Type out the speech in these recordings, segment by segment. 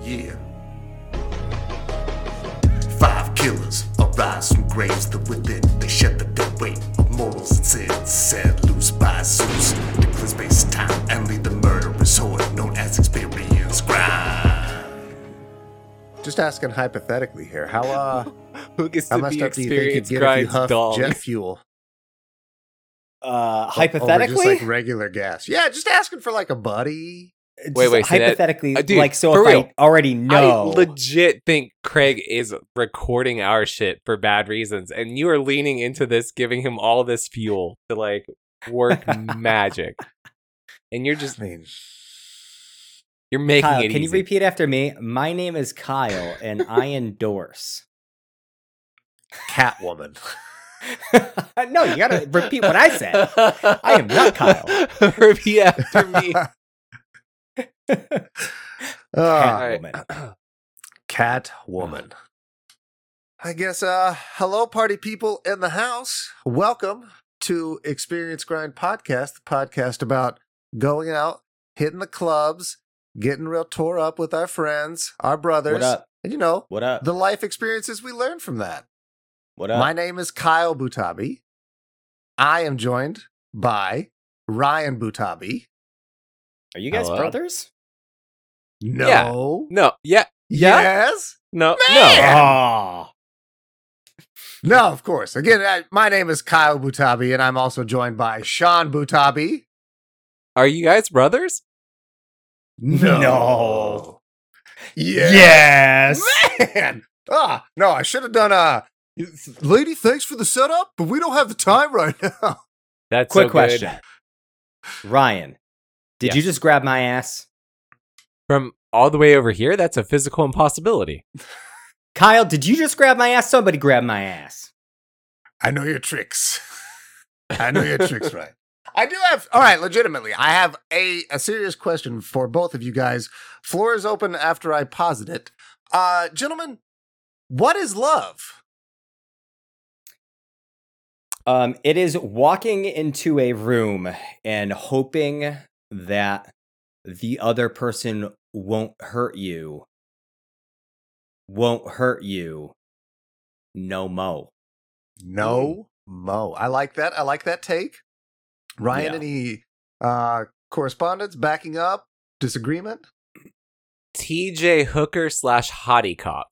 Yeah. 5 killers arise from graves that within. They shed the dead weight of morals and sins. Set loose by Zeus. Declare space time and lead the murderous horde known as Experience Grind. Just asking hypothetically here, how Who gets how to messed be up do you think you'd Experience get if you Grind's huffed dong? jet fuel? Hypothetically, Over just like regular gas. Yeah, just asking for like a buddy. Wait, say that- hypothetically, Dude, like, so for if real. I already know, I legit think Craig is recording our shit for bad reasons, and you are leaning into this, giving him all this fuel to like work magic, and you're just I mean, you're making Kyle, it can easy. you repeat after me? My name is Kyle, and I endorse. Catwoman. No, you gotta repeat what I said. I am not Kyle. Repeat after me. Catwoman. Catwoman. I guess, hello, party people in the house. Welcome to Experience Grind Podcast, the podcast about going out, hitting the clubs, getting real tore up with our friends, our brothers, What up? and you know, What up? the life experiences we learn from that. What up? My name is Kyle Butabi. I am joined by Ryan Butabi. Are you guys Hello? brothers? No. No, yeah, Yes. no, Man! Oh, No, of course. Again, my name is Kyle Butabi, and I'm also joined by Sean Butabi. Are you guys brothers? No. Yeah. yes. Man. No, I should have done lady, thanks for the setup, but we don't have the time right now. That's Quick so good. question, Ryan. Did Yes. you just grab my ass? From all the way over here, that's a physical impossibility. Kyle, did you just grab my ass? Somebody grab my ass. I know your tricks. I know your tricks, right? I do have, all right, legitimately, I have a serious question for both of you guys. Floor is open after I posit it. Gentlemen, what is love? It is walking into a room and hoping that the other person won't hurt you. Won't hurt you. No mo. No mo. I like that. I like that take. Ryan, Yeah. any correspondence, backing up, disagreement? TJ Hooker / Hottie Cop.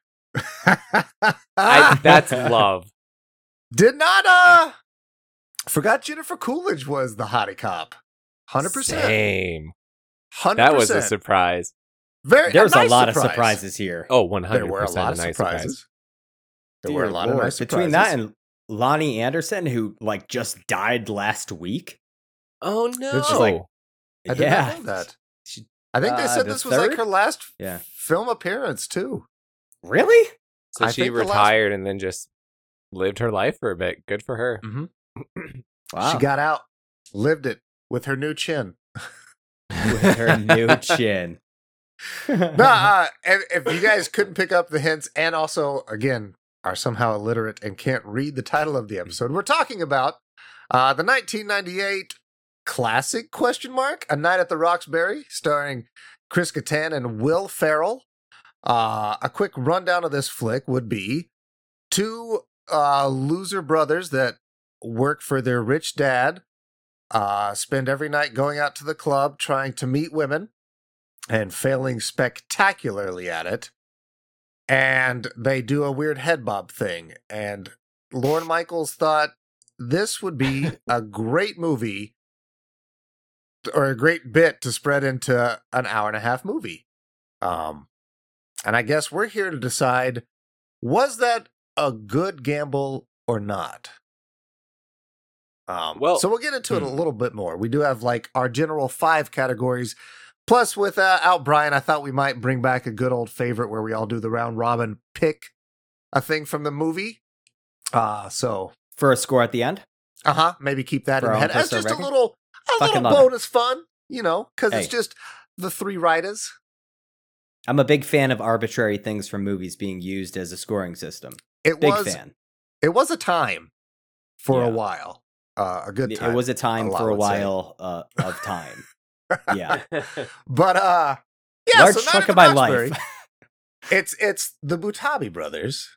That's love. Did not, forgot Jennifer Coolidge was the hottie cop. 100%. Same. 100%. That was a surprise. There's a nice lot surprise. of surprises here. Oh, 100%. There were a lot of nice surprises. There Dear were a lot of Lord. nice Between surprises. that and Lonnie Anderson, who like just died last week. Oh no! It's just like- I did yeah. not know that. She- I think they said the this was like third? her last Yeah. film appearance, too. Really? so I she think the last- retired and then just lived her life for a bit. Good for her. Wow. She got out, lived it with her new chin. with her new chin. No, if you guys couldn't pick up the hints and also, again, are somehow illiterate and can't read the title of the episode, we're talking about the 1998 classic, A Night at the Roxbury, starring Chris Kattan and Will Ferrell. A quick rundown of this flick would be two loser brothers that work for their rich dad, spend every night going out to the club trying to meet women and failing spectacularly at it. And they do a weird head bob thing. And Lorne Michaels thought this would be a great movie or a great bit to spread into an hour-and-a-half movie. And I guess we're here to decide, was that a good gamble or not? Well- So we'll get into it a little bit more. We do have like our general 5 categories. Plus, without Brian, I thought we might bring back a good old favorite where we all do the round robin, pick a thing from the movie. So For a score at the end? maybe keep that For in the our head own as just personal a record? little Fucking love it. bonus fun, you know, because it's Hey. just the 3 writers. I'm a big fan of arbitrary things from movies being used as a scoring system. It Big was fan. it was a time for a Yeah. while, a good time. It was a time a lot for a would say. while of time. Yeah. But Yeah, Large so Night chunk at of the my Roxbury, life. it's the Butabi brothers.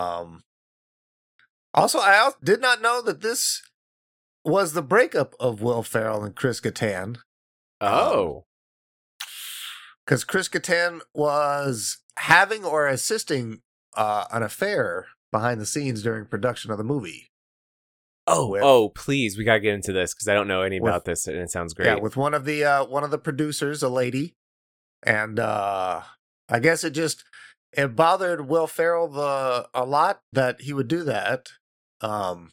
Also, I did not know that this was the breakup of Will Ferrell and Chris Kattan. Oh. Because Chris Kattan was having or assisting an affair behind the scenes during production of the movie. Oh, please, we gotta get into this because I don't know any with- about this, and it sounds great. Yeah, with one of the producers, a lady, and I guess it bothered Will Ferrell a lot that he would do that. From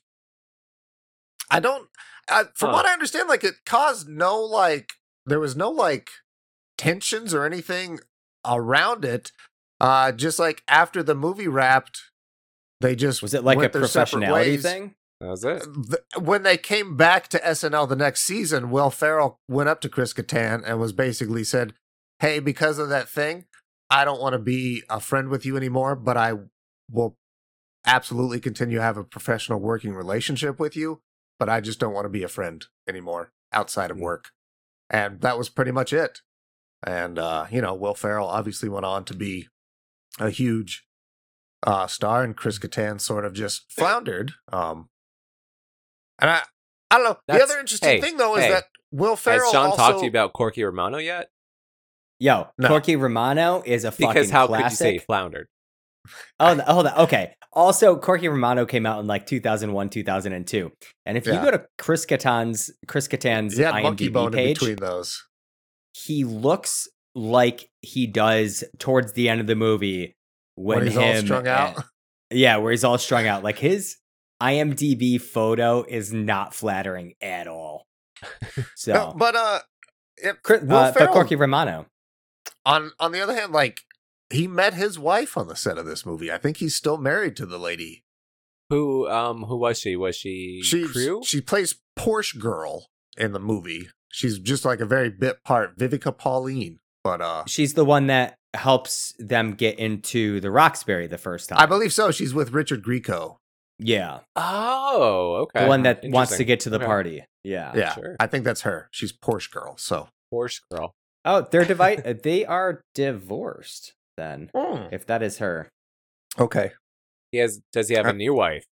what I understand, like it caused there was no tensions or anything around it. Just like after the movie wrapped, they just Was it like a went their separate professionality ways. thing? That was it. When they came back to SNL the next season, Will Ferrell went up to Chris Kattan and was basically said, "Hey, because of that thing, I don't want to be a friend with you anymore, but I will absolutely continue to have a professional working relationship with you, but I just don't want to be a friend anymore outside of work." And that was pretty much it. And, Will Ferrell obviously went on to be a huge star, and Chris Kattan sort of just floundered. And I don't know. The other interesting thing, though, is that Will Ferrell Has Sean also talked to you about Corky Romano yet? Yo, No. Corky Romano is a fucking Because how could you say he classic. floundered? Hold on. Okay. Also, Corky Romano came out in like 2001, 2002. And if you Yeah. go to Chris Kattan's he had monkey IMDb bone in page, between those. he looks like he does towards the end of the movie when he's all strung out. Yeah, where he's all strung out. Like his IMDb photo is not flattering at all. So, No, but Will but Ferrell, Corky Romano. on the other hand, he met his wife on the set of this movie. I think he's still married to the lady. Who was she? Was she crew? She plays Porsche Girl in the movie. She's just like a very bit part, Vivica Pauline. But She's the one that helps them get into the Roxbury the first time. I believe so. She's with Richard Grieco. Yeah. Oh, okay. The one that wants to Interesting. get to the Okay. party. Yeah. Yeah, sure. I think that's her. She's Porsche Girl. So Porsche girl. Oh, they are divorced then, if that is her. okay. Does he have a new wife?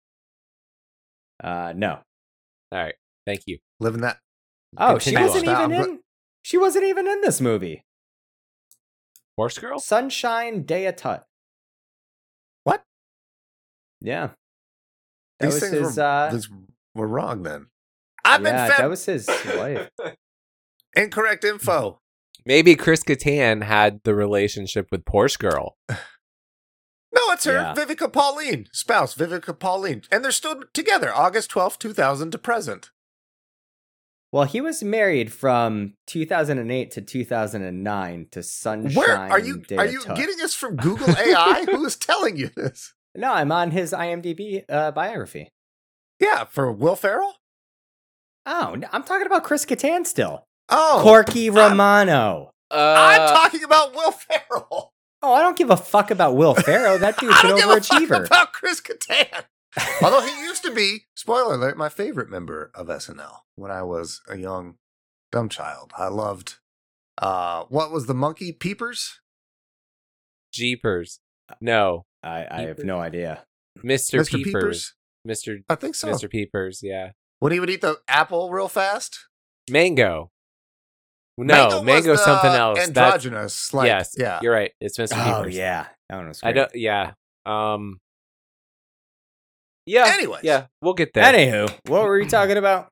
No. All right. Thank you. Living that. Oh, she Continue wasn't on. even in. She wasn't even in this movie. Porsche girl? Sunshine Day of Tut. What? Yeah. That These was things his. were wrong then. I've been Yeah, fed that was his wife. incorrect info. Maybe Chris Kattan had the relationship with Porsche girl. No, it's her, Yeah. Vivica Pauline, spouse, Vivica Pauline. And they're still together, August 12th, 2000 to present. Well, he was married from 2008 to 2009 to Sunshine. Where are you Day of Tut. getting this from Google AI? Who is telling you this? No, I'm on his IMDb biography. Yeah, for Will Ferrell? Oh, I'm talking about Chris Kattan still. Oh, Corky Romano. I'm talking about Will Ferrell. Oh, I don't give a fuck about Will Ferrell. That dude's I an don't give a fuck overachiever. about Chris Kattan. Although he used to be, spoiler alert, my favorite member of SNL when I was a young, dumb child. I loved, what was the monkey? Peepers? Jeepers. No. I have no idea. Mr. Peepers. Mr. I think so. Mr. Peepers, yeah. When he would eat the apple real fast? Mango. No, was Mango's the something else. Androgynous. Yes, Yeah. you're right. It's Mr. Oh Peepers. yeah, that one was I great. don't. Yeah. Yeah. Anyways. Yeah. We'll get there. Anywho, what were we talking about?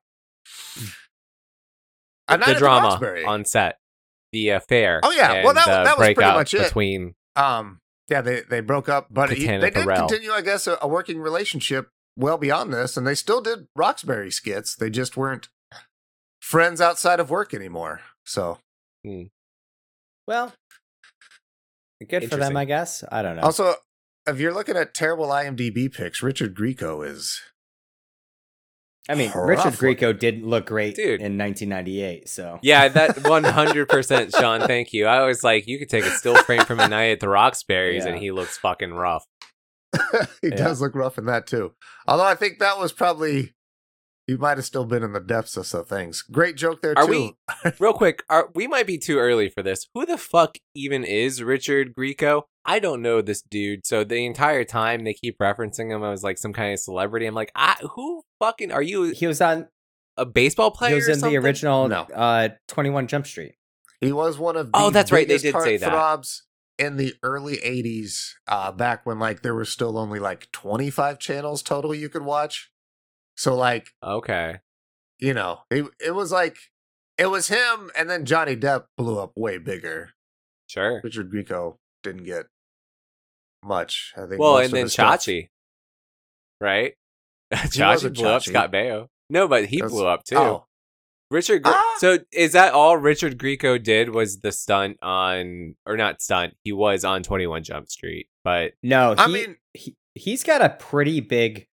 A Night The at drama Roxbury. on set, the affair. Oh, yeah. and Well, that the was pretty breakup much it. between. Yeah, they broke up, but Kattan they and did Pharrell. continue, I guess, a working relationship well beyond this, and they still did Roxbury skits. They just weren't friends outside of work anymore. So, Well, good for them, Interesting. I guess. I don't know. also, if you're looking at terrible IMDb pics, Richard Grieco is. I mean, rough Richard looking. Grieco didn't look great Dude. in 1998, so Yeah, that 100%, Sean. Thank you. I was like, you could take a still frame from A Night at the Roxbury's, and Yeah. he looks fucking rough. He Yeah. does look rough in that too. Although I think that was probably. He might have still been in the depths of some things. Great joke there Are too. Real quick, we might be too early for this. Who the fuck even is Richard Grieco? I don't know this dude. So the entire time they keep referencing him as like some kind of celebrity. I'm like, who fucking are you? He was on. A baseball player? He was in or something? the original No. 21 Jump Street. He was one of the Oh, that's right. They did biggest say that. heartthrobs in the early 80s, back when like there were still only like 25 channels total you could watch. So like, Okay. you know, it was like, it was him, and then Johnny Depp blew up way bigger. Sure. Richard Grieco didn't get much. I think. Well, most and of then his stuff- Chachi. Right? was Chachi a blew up Chachi. Scott Baio. No, but he That's- blew up too. Oh, So is that all Richard Grieco did was the stunt on, or not stunt, he was on 21 Jump Street, but No, I mean, he's got a pretty big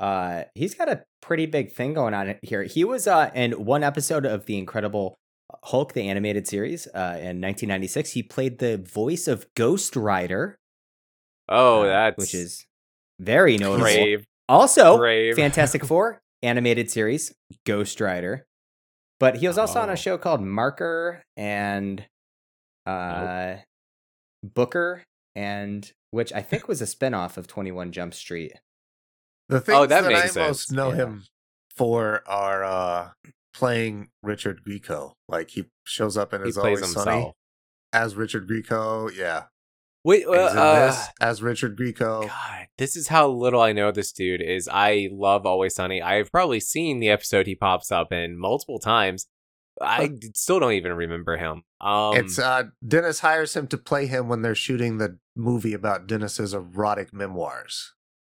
thing going on here. He was in one episode of the Incredible Hulk, the animated series, in 1996. He played the voice of Ghost Rider. that's which is very notable. brave. Also, Brave. Fantastic Four animated series, Ghost Rider. But he was also on Oh. a show called Marker and Booker, and which I think was a spinoff of 21 Jump Street. the things that that makes I sense. most know Yeah. him for are playing Richard Grieco. Like he shows up in He Is plays Always Sunny himself. as Richard Grieco. Yeah, Wait, he's in this as Richard Grieco. God, this is how little I know this dude is. I love Always Sunny. I've probably seen the episode he pops up in multiple times. I still don't even remember him. It's Dennis hires him to play him when they're shooting the movie about Dennis's erotic memoirs,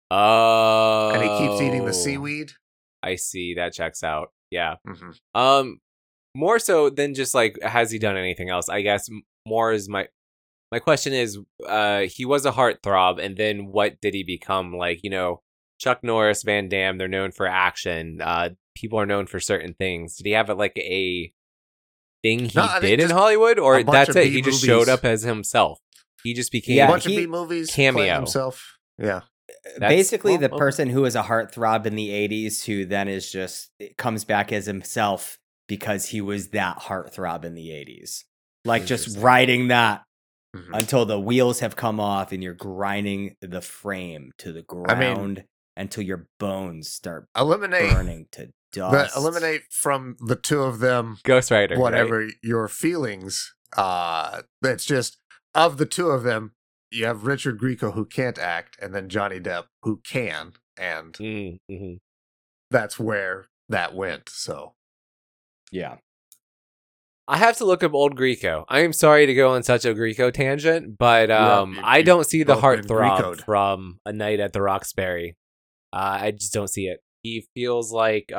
Oh, and he keeps eating the seaweed. I see. That checks out. Yeah. hmm More so than just like, has he done anything else? I guess more is my question is, he was a heartthrob, and then what did he become? Like, you know, Chuck Norris, Van Damme, they're known for action. People are known for certain things. Did he have like a thing he No, I think did in just Hollywood, or a bunch that's of it? He just showed B-movies. up as himself. He just became Yeah, a bunch of he- B movies, cameo. himself. Yeah, Basically, well, the okay. person who was a heartthrob in the 80s who then is just comes back as himself because he was that heartthrob in the 80s. Like just Interesting. riding that Mhm. until the wheels have come off and you're grinding the frame to the I mean- ground until your bones start eliminate burning to dust. eliminate from the two of them Ghost Rider. right? whatever your feelings. It's just of the two of them, you have Richard Grieco who can't act, and then Johnny Depp who can, and Mm-hmm. that's where that went. So Yeah. I have to look up old Grieco. I am sorry to go on such a Grieco tangent, but you- I don't see the both been heartthrob Grieco'd. from A Night at the Roxbury. I just don't see it. He feels like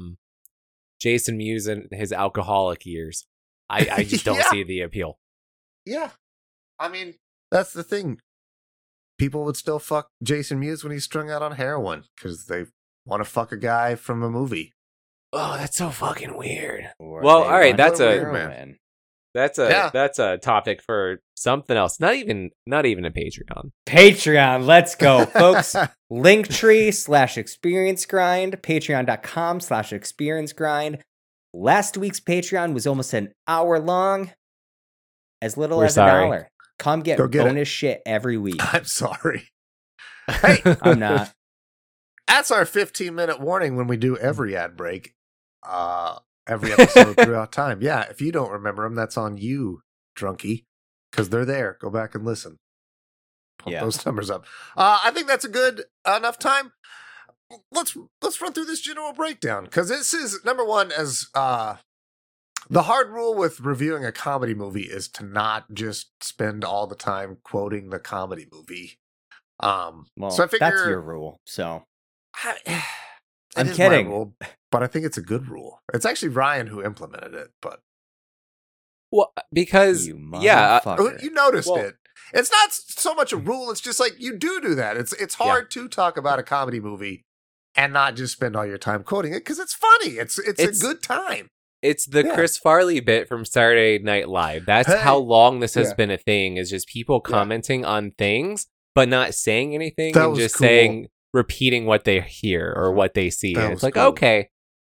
Jason Mewes in his alcoholic years. I just don't Yeah. see the appeal. yeah, I mean that's the thing. People would still fuck Jason Mewes when he's strung out on heroin because they want to fuck a guy from a movie. Oh, that's so fucking weird. Or Well, they all right, want that's a- heroin. That's Yeah. a topic for something else. Not even a Patreon. Patreon. Let's go, folks. Linktree/experience grind, patreon.com/experience grind. Last week's Patreon was almost an hour long. As little We're as sorry. $1. Come get Go get it. bonus shit every week. I'm sorry. Hey, I'm not. that's our 15-minute warning when we do every ad break. Every episode throughout time. Yeah, if you don't remember them, that's on you, drunkie, because they're there. Go back and listen. Pump Yeah. those numbers up. I think that's a good enough time. Let's run through this general breakdown because this is number one. As the hard rule with reviewing a comedy movie is to not just spend all the time quoting the comedy movie. Well, so I figure that's your rule. So it I'm is my kidding. rule, but I think it's a good rule. It's actually Ryan who implemented it, but Well, because you yeah, motherfucker. you noticed Well- it. It's not so much a rule. It's just like you do that. It's hard to talk about a comedy movie and not just spend all your time quoting it because it's funny. It's a good time. it's the Yeah. Chris Farley bit from Saturday Night Live. That's Hey. how long this has Yeah. been a thing, is just people Yeah. commenting on things but not saying anything That and was just cool. saying, repeating what they hear or what they see. That And was it's like, cool. okay,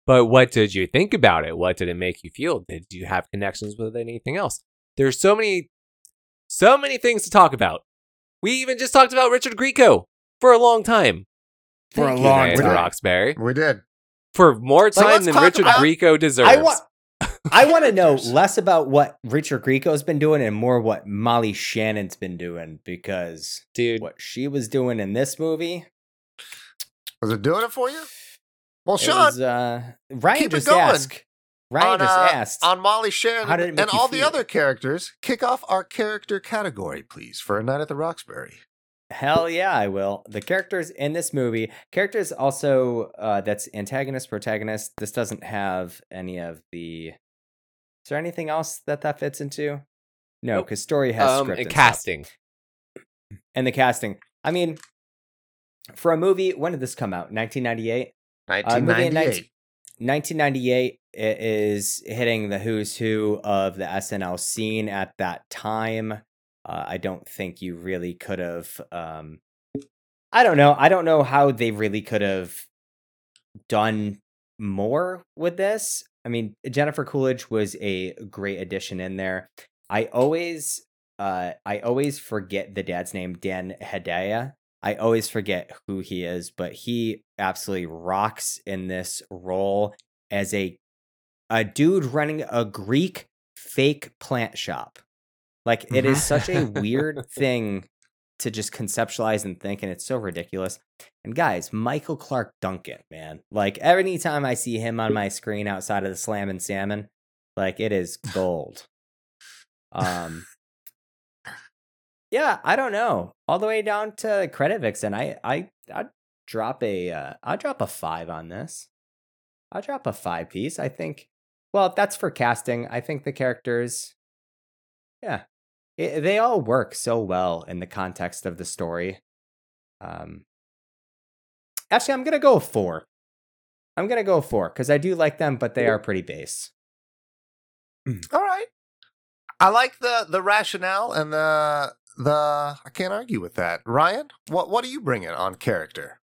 But what did you think about it? What did it make you feel? Did you have connections with anything else? There's so many things to talk about. We even just talked about Richard Grieco for a long time. For Thank a you, long Diana time. Roxbury. We did. For more time let's than talk Richard about- Grieco deserves. I want to know less about what Richard Grieco's been doing and more what Molly Shannon's been doing, because Dude, what she was doing in this movie. Was it doing it for you? Well, It Sean, was, Ryan keep it just going. asked. Ryan on, just asked. on Molly Shannon How did it make and you all the feel? other characters, kick off our character category, please, for A Night at the Roxbury. Hell yeah, I will. The characters in this movie, characters also that's antagonist, protagonist. This doesn't have any of the. Is there anything else that fits into? No, Nope. because story has script and stuff. casting. And the casting. I mean, for a movie, when did this come out? 1998. Movie in 1998 it is hitting the who's who of the SNL scene at that time. I don't think you really could have. I don't know. I don't know how they really could have done more with this. I mean, Jennifer Coolidge was a great addition in there. I always forget the dad's name, Dan Hedaya. I always forget who he is, but he absolutely rocks in this role as a dude running a Greek fake plant shop. Like, it is such a weird thing to just conceptualize and think, and it's so ridiculous. And guys, Michael Clark Duncan, man. Like, every time I see him on my screen outside of the Slam and Salmon, like, it is gold. Yeah, I don't know. All the way down to Credit Vixen, I'd drop a 5 on this. I'll drop a 5 piece. I think. Well, that's for casting. I think the characters, yeah, they all work so well in the context of the story. Actually, I'm gonna go 4. I'm gonna go 4 because I do like them, but they are pretty base. All right. I like the rationale and the I can't argue with that. Ryan, what do you bring it on character?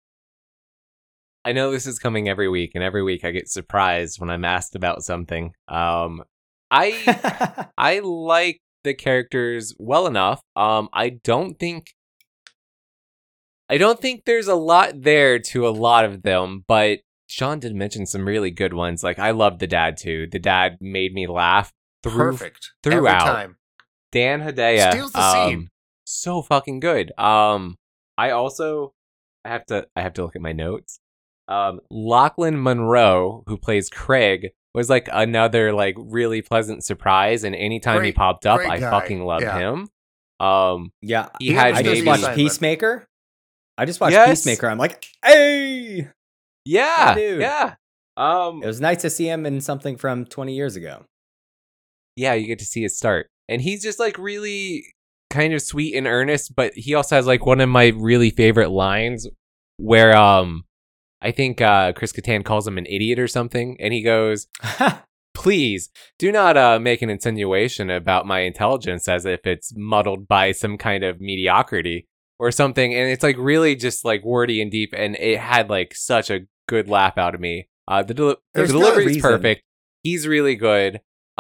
I know this is coming every week, and every week I get surprised when I'm asked about something. I like the characters well enough. I don't think there's a lot there to a lot of them, but Sean did mention some really good ones. Like, I love the dad too. The dad made me laugh Perfect. throughout. Every time. Dan Hedaya Steals the scene. so fucking good. I have to look at my notes. Lachlan Monroe, who plays Craig, was like another like really pleasant surprise, and anytime he popped up, I guy. fucking loved Yeah. him. Yeah, He had I just maybe watched assignment. Peacemaker. I just watched Yes. Peacemaker. I'm like, hey! yeah, dude. yeah. It was nice to see him in something from 20 years ago. Yeah, you get to see his start. And he's just like really kind of sweet and earnest, but he also has like one of my really favorite lines where I think Chris Kattan calls him an idiot or something, and he goes, "Please do not make an insinuation about my intelligence as if it's muddled by some kind of mediocrity or something." And it's like really just like wordy and deep, and it had like such a good laugh out of me. The There's no delivery is reason. perfect. He's really good.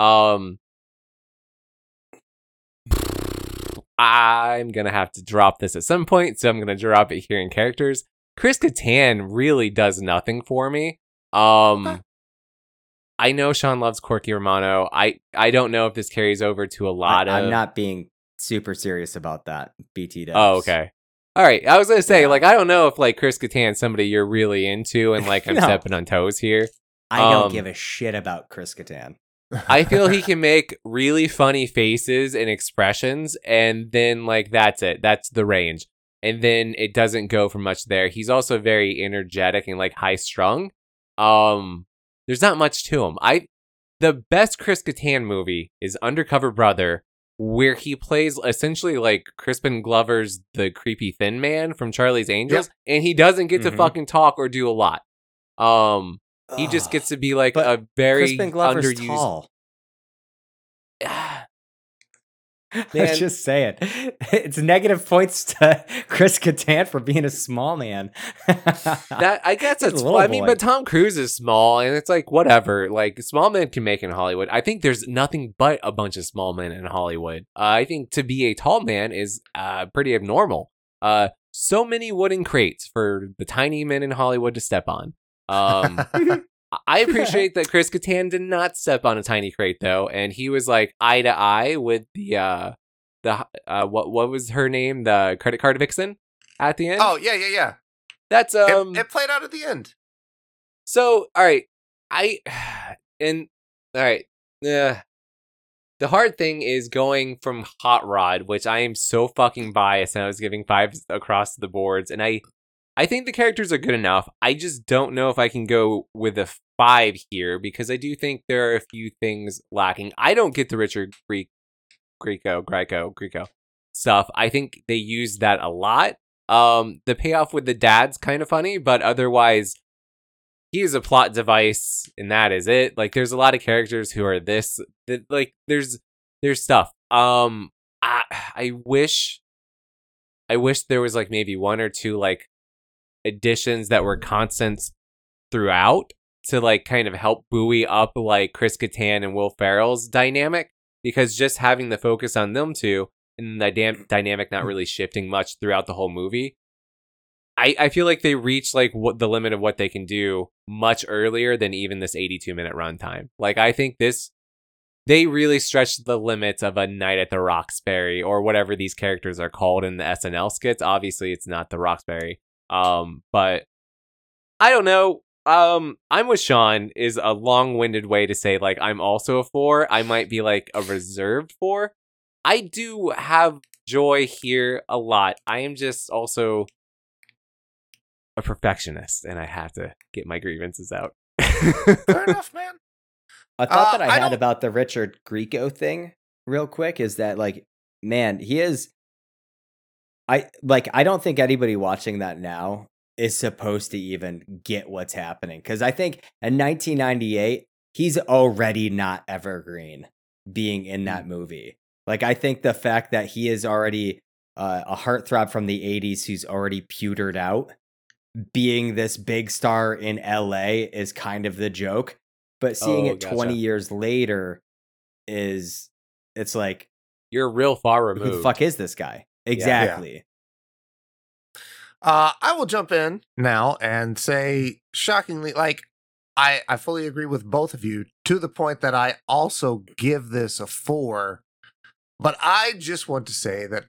I'm gonna have to drop this at some point, so I'm gonna drop it here in characters. Chris Kattan really does nothing for me. I know Sean loves Corky Romano. I don't know if this carries over to a lot of. I'm not being super serious about that. BT does. Oh, okay. All right. I was gonna say, Yeah. like, I don't know if like Chris Kattan's somebody you're really into, and like I'm No. stepping on toes here. I don't um, give a shit about Chris Kattan. I feel he can make really funny faces and expressions, and then like that's it. That's the range. And then it doesn't go for much there. He's also very energetic and like high strung. There's not much to him. The best Chris Kattan movie is Undercover Brother, where he plays essentially like Crispin Glover's the creepy thin man from Charlie's Angels, and he doesn't get to Mhm. fucking talk or do a lot. He just Ugh. gets to be like But a very Crispin Glover's underused. tall. I was just saying, it's negative points to Chris Kattan for being a small man. That I guess that's. I mean, but Tom Cruise is small, and it's like whatever. Like small men can make in Hollywood. I think there's nothing but a bunch of small men in Hollywood. I think to be a tall man is pretty abnormal. So many wooden crates for the tiny men in Hollywood to step on. I appreciate that Chris Kattan did not step on a tiny crate though, and he was like eye to eye with the what was her name, the credit card vixen at the end. Oh yeah. That's it played out at the end. So all right, the hard thing is going from Hot Rod, which I am so fucking biased, and I was giving 5s across the boards, and I think the characters are good enough. I just don't know if I can go with a 5 here because I do think there are a few things lacking. I don't get the Richard Grieco stuff. I think they use that a lot. The payoff with the dad's kind of funny, but otherwise, he is a plot device, and that is it. Like, there's a lot of characters who are like, there's stuff. I wish there was like maybe 1 or 2 like additions that were constants throughout to like kind of help buoy up like Chris Kattan and Will Ferrell's dynamic, because just having the focus on them two and the dynamic not really shifting much throughout the whole movie, I feel like they reached like what the limit of what they can do much earlier than even this 82-minute runtime. Like, I think they really stretched the limits of a Night at the Roxbury or whatever these characters are called in the SNL skits. Obviously, it's not the Roxbury. But I don't know. I'm with Sean is a long-winded way to say like I'm also a 4. I might be like a reserved 4. I do have joy here a lot. I am just also a perfectionist, and I have to get my grievances out. Fair enough, man. A thought that I had about the Richard Grieco thing, real quick, is that like, man, he is. I don't think anybody watching that now is supposed to even get what's happening, because I think in 1998 he's already not evergreen being in that movie. Like, I think the fact that he is already a heartthrob from the 80s who's already pewtered out, being this big star in LA is kind of the joke. But seeing it 20 years later it's like, you're real far removed. Who the fuck is this guy? Exactly. Yeah. I will jump in now and say, shockingly, like, I fully agree with both of you to the point that I also give this a 4. But I just want to say that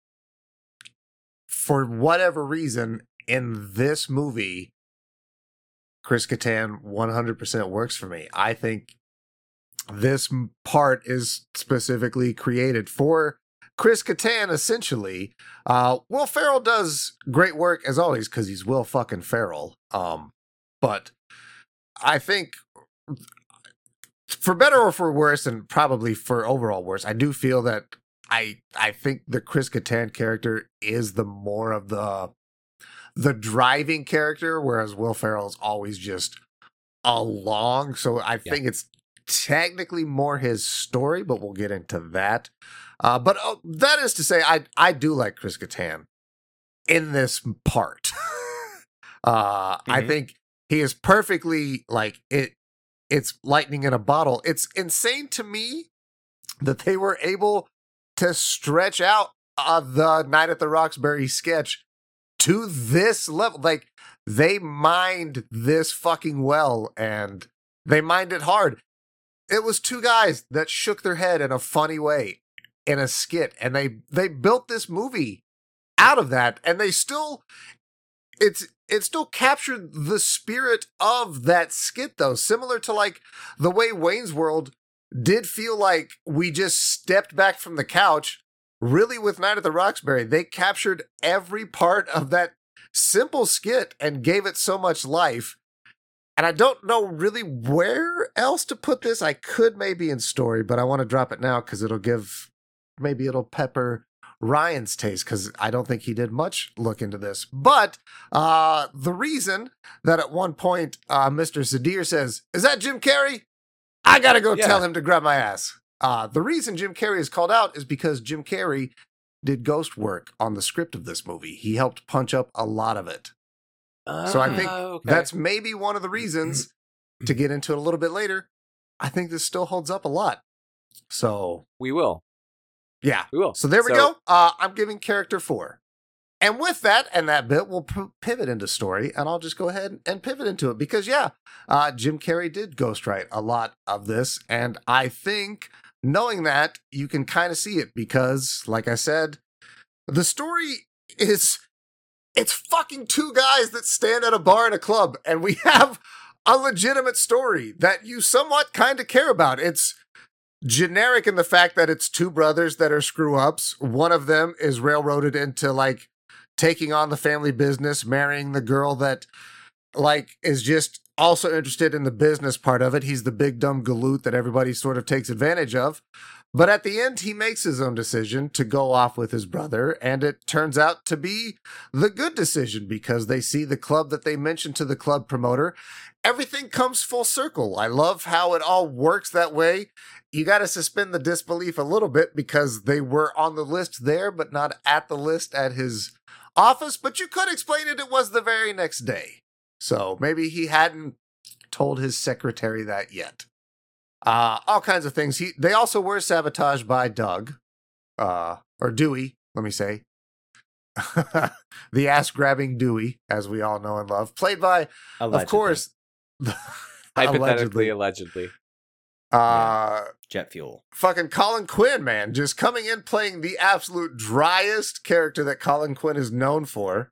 for whatever reason, in this movie, Chris Kattan 100% works for me. I think this part is specifically created for Chris Kattan, essentially. Will Ferrell does great work, as always, because he's Will fucking Ferrell. But I think, for better or for worse, and probably for overall worse, I do feel that I think the Chris Kattan character is the more of the driving character, whereas Will Ferrell is always just along. So I think it's technically more his story, but we'll get into that. But that is to say, I do like Chris Kattan in this part. I think he is perfectly like it. It's lightning in a bottle. It's insane to me that they were able to stretch out the Night at the Roxbury sketch to this level. Like, they mined this fucking well, and they mined it hard. It was 2 guys that shook their head in a funny way in a skit, and they built this movie out of that, and they still it still captured the spirit of that skit, though, similar to like the way Wayne's World did feel like we just stepped back from the couch. Really, with Night at the Roxbury, they captured every part of that simple skit and gave it so much life. And I don't know really where else to put this. I could maybe in story, but I want to drop it now because it'll pepper Ryan's taste, because I don't think he did much look into this. But the reason that at one point Mr. Sadir says, "Is that Jim Carrey? I gotta go tell him to grab my ass." The reason Jim Carrey is called out is because Jim Carrey did ghost work on the script of this movie. He helped punch up a lot of it. So I think that's maybe one of the reasons, to get into it a little bit later, I think this still holds up a lot. So we will. Yeah. We will. So there we go. I'm giving character 4. And with that and that bit, we'll pivot into story, and I'll just go ahead and pivot into it because, Jim Carrey did ghostwrite a lot of this, and I think knowing that, you can kind of see it because, like I said, the story is, it's fucking two guys that stand at a bar in a club, and we have a legitimate story that you somewhat kind of care about. It's generic in the fact that it's two brothers that are screw-ups. One of them is railroaded into, like, taking on the family business, marrying the girl that, like, is just also interested in the business part of it. He's the big dumb galoot that everybody sort of takes advantage of. But at the end, he makes his own decision to go off with his brother, and it turns out to be the good decision because they see the club that they mentioned to the club promoter. Everything comes full circle. I love how it all works that way. You got to suspend the disbelief a little bit because they were on the list there, but not at the list at his office. But you could explain it was the very next day. So maybe he hadn't told his secretary that yet. All kinds of things. They also were sabotaged by Doug, or Dewey, let me say. The ass-grabbing Dewey, as we all know and love. Played by, Allegedly. of course... Hypothetically, allegedly. Jet fuel. Fucking Colin Quinn, man. Just coming in playing the absolute driest character that Colin Quinn is known for.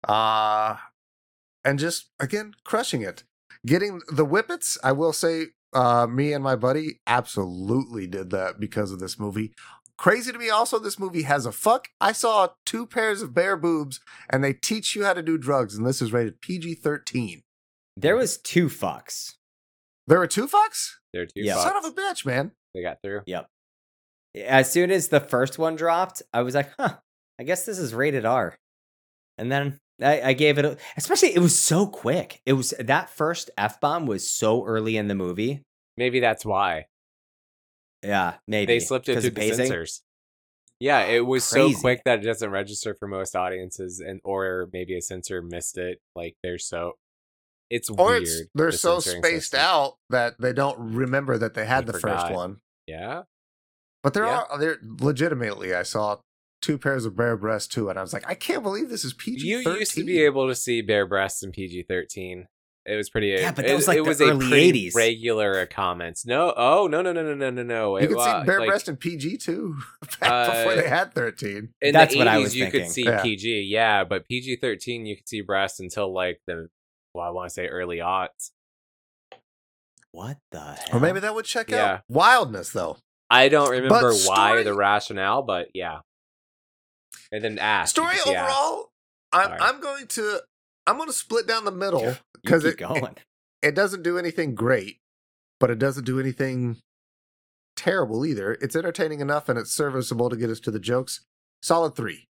And just, again, crushing it. Getting the whippets, I will say, me and my buddy absolutely did that because of this movie. Crazy to me also, this movie has a fuck. I saw 2 pairs of bare boobs, and they teach you how to do drugs, and this is rated PG-13. There was 2 fucks. There were 2 fucks? There were 2 fucks. Son of a bitch, man. They got through. Yep. As soon as the first one dropped, I was like, I guess this is rated R. And then I gave it especially it was so quick. It was that first F-bomb was so early in the movie. Maybe that's why. Yeah, maybe. They slipped it through the censors. Yeah, it was Crazy. so quick that it doesn't register for most audiences, or maybe a censor missed it. Like it's weird. They're so spaced out that they don't remember that they had the first one. Yeah. But there legitimately, I saw 2 pairs of bare breasts too, and I was like, I can't believe this is PG-13. You used to be able to see bare breasts in PG-13. It was pretty. Yeah, but that was like it was the early pretty 80s. Regular comments. No, no. You could see bare breast in PG too, back before they had 13. In That's the what 80s, I was you thinking. could see PG, yeah, but PG-13 you could see breasts until like I want to say early aughts. What the hell? Or maybe that would check out. Wildness though. I don't remember why or the rationale, but yeah. And then story overall, I'm going to split down the middle because it doesn't do anything great, but it doesn't do anything terrible either. It's entertaining enough and it's serviceable to get us to the jokes. Solid 3.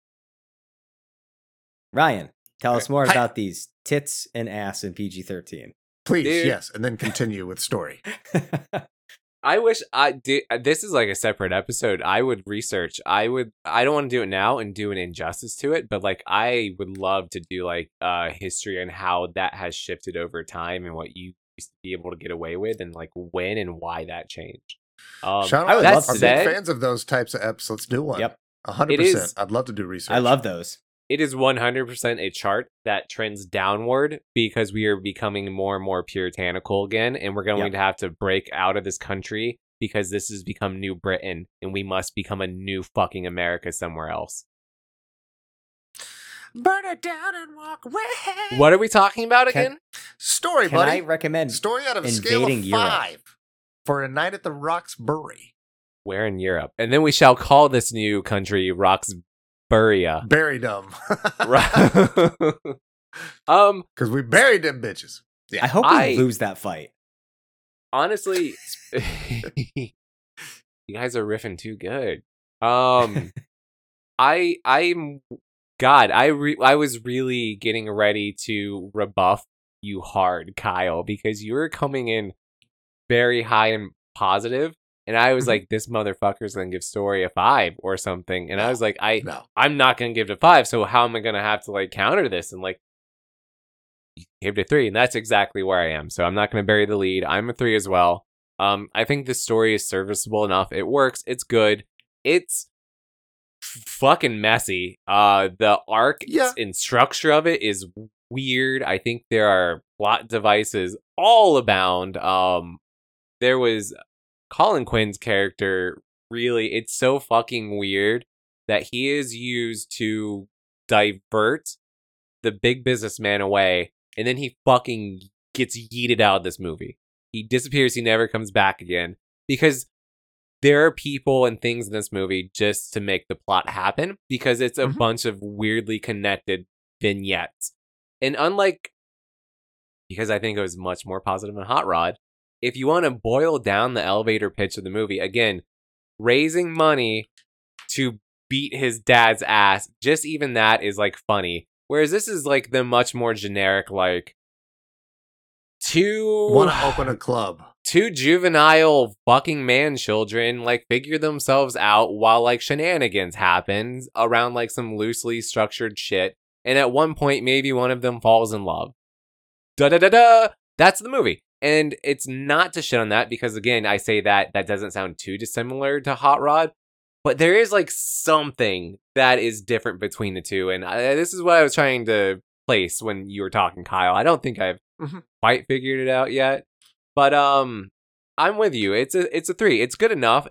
Ryan, tell us more about these tits and ass in PG-13. Please, yes, and then continue with story. I wish I did. This is like a separate episode. I would research. I don't want to do it now and do an injustice to it, but like I would love to do like history and how that has shifted over time and what you used to be able to get away with and like when and why that changed. Sean, I love big fans of those types of episodes. Let's do one. Yep, 100%. I'd love to do research. I love those. It is 100% a chart that trends downward because we are becoming more and more puritanical again, and we're going to have to break out of this country because this has become New Britain, and we must become a new fucking America somewhere else. Burn it down and walk away. What are we talking about again? Story, buddy. I recommend story out of a scale of 5 for A Night at the Roxbury. Where in Europe? And then we shall call this new country Roxbury. Burrydom. Because we buried them bitches. Yeah. I hope we lose that fight. Honestly, you guys are riffing too good. I was really getting ready to rebuff you hard, Kyle, because you were coming in very high and positive, And I was Mhm. like, this motherfucker's gonna give story a 5 or something. And I was like, No. I'm not gonna give it a 5. So how am I gonna have to like counter this? And like, give it a 3, and that's exactly where I am. So I'm not gonna bury the lead. I'm a 3 as well. I think the story is serviceable enough. It works. It's good. It's fucking messy. The arc and structure of it is weird. I think there are plot devices all abound. There was Colin Quinn's character. Really, it's so fucking weird that he is used to divert the big businessman away, and then he fucking gets yeeted out of this movie. He disappears. He never comes back again because there are people and things in this movie just to make the plot happen because it's a bunch of weirdly connected vignettes. And unlike, because I think it was much more positive than Hot Rod, if you want to boil down the elevator pitch of the movie, again, raising money to beat his dad's ass, just even that is like funny. Whereas this is like the much more generic, like, want to open a club. 2 juvenile fucking man children like figure themselves out while like shenanigans happens around like some loosely structured shit. And at one point, maybe one of them falls in love. Da-da-da-da! That's the movie. And it's not to shit on that because, again, I say that doesn't sound too dissimilar to Hot Rod. But there is like something that is different between the two. And this is what I was trying to place when you were talking, Kyle. I don't think I've quite figured it out yet. But I'm with you. It's a 3. It's good enough.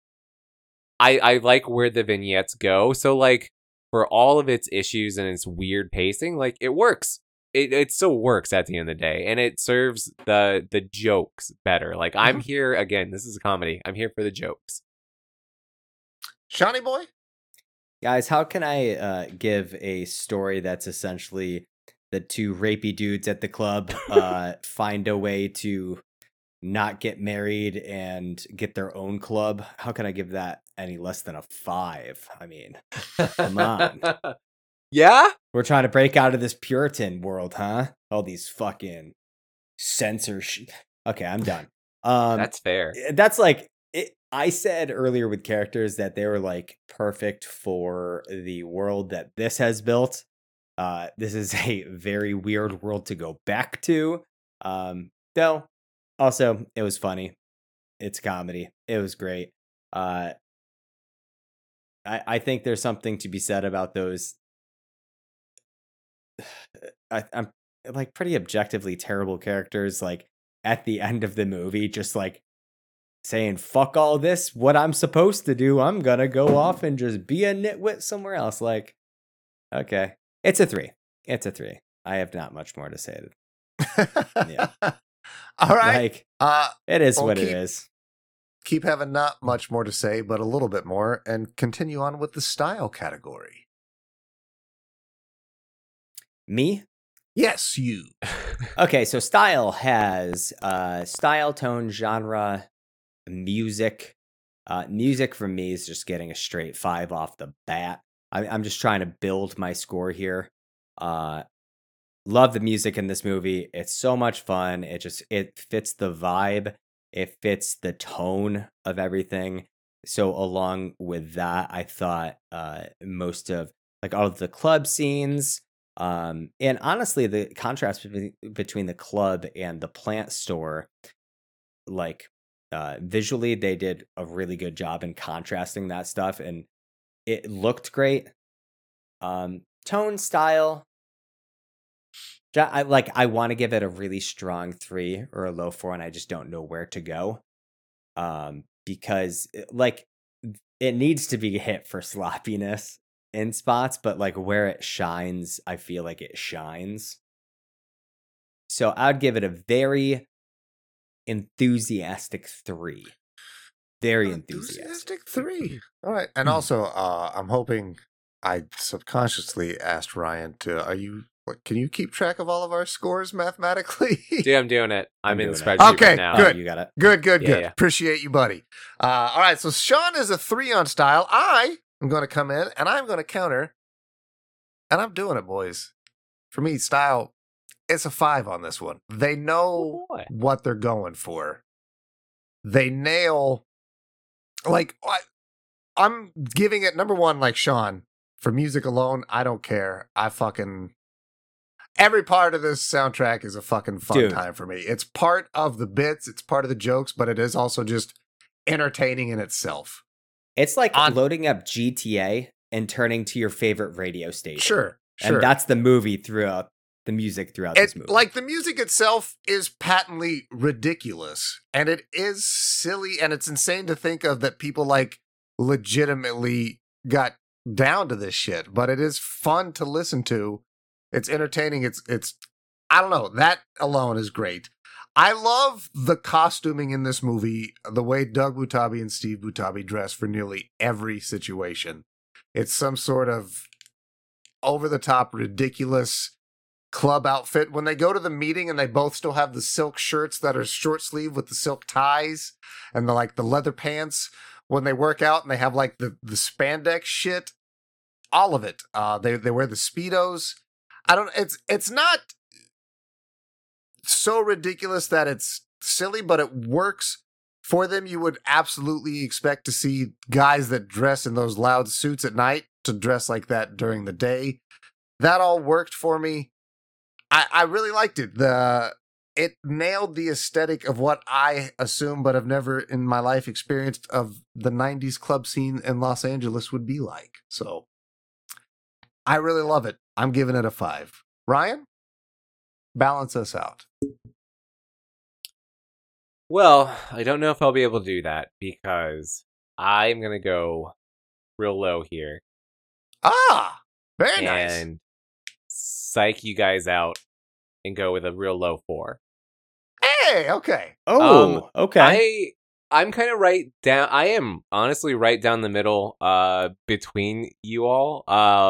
I like where the vignettes go. So like for all of its issues and its weird pacing, like it works. It still works at the end of the day, and it serves the jokes better. Like I'm here again. This is a comedy. I'm here for the jokes. Shawnee boy, guys, how can I give a story that's essentially the 2 rapey dudes at the club find a way to not get married and get their own club? How can I give that any less than a 5? I mean, come on. Yeah? We're trying to break out of this Puritan world, huh? All these fucking censorship. Okay, I'm done. That's fair. That's like, I said earlier with characters that they were like perfect for the world that this has built. This is a very weird world to go back to. Though, also, it was funny. It's comedy. It was great. I think there's something to be said about those. I'm like pretty objectively terrible characters. Like at the end of the movie, just like saying "fuck all this," what I'm supposed to do. I'm gonna go off and just be a nitwit somewhere else. Like, okay, it's a 3. It's a 3. I have not much more to say. Yeah. All right. Like, it is what it is. Keep having not much more to say, but a little bit more, and continue on with the style category. Me? Yes, you. Okay, so style has style, tone, genre, music. Music for me is just getting a straight 5 off the bat. I'm just trying to build my score here. Love the music in this movie. It's so much fun. It fits the vibe. It fits the tone of everything. So along with that, I thought most of like all of the club scenes, and honestly, the contrast between the club and the plant store, like visually, they did a really good job in contrasting that stuff, and it looked great. Tone, style, I want to give it a really strong 3 or a low 4, and I just don't know where to go. Because like it needs to be hit for sloppiness in spots, but like where it shines, I feel like it shines. So I'd give it a very enthusiastic 3. Very enthusiastic 3. All right. And also, I'm hoping I subconsciously asked Ryan to, can you keep track of all of our scores mathematically? Dude, I'm doing it. I'm in the spreadsheet okay, right now. Good. You got it. Good. Yeah. Appreciate you, buddy. All right. So Sean is a 3 on style. I am going to come in and I'm going to counter. And I'm doing it, boys. For me, style, it's a 5 on this one. They know what they're going for. They nail like I'm giving it number one, like Sean, for music alone. I don't care. Every part of this soundtrack is a fucking fun time for me. It's part of the bits, it's part of the jokes, but it is also just entertaining in itself. It's like loading up GTA and turning to your favorite radio station. Sure. And that's the movie throughout the music throughout this movie. Like the music itself is patently ridiculous, and it is silly, and it's insane to think of that people like legitimately got down to this shit, but it is fun to listen to. It's entertaining. It's I don't know. That alone is great. I love the costuming in this movie, the way Doug Butabi and Steve Butabi dress for nearly every situation. It's some sort of over-the-top, ridiculous club outfit. When they go to the meeting and they both still have the silk shirts that are short sleeve with the silk ties and the leather pants. When they work out and they have like the spandex shit, all of it. They wear the Speedos. It's not so ridiculous that it's silly, but it works for them. You would absolutely expect to see guys that dress in those loud suits at night to dress like that during the day. That all worked for me. I really liked it. It nailed the aesthetic of what I assume, but have never in my life experienced, of the 90s club scene in Los Angeles would be like. So I really love it. I'm giving it a 5. Ryan, balance us out. Well, I don't know if I'll be able to do that because I'm going to go real low here. Very nice. And psych you guys out and go with a real low 4. Hey, okay. Okay. I'm kind of right down. I am honestly right down the middle between you all.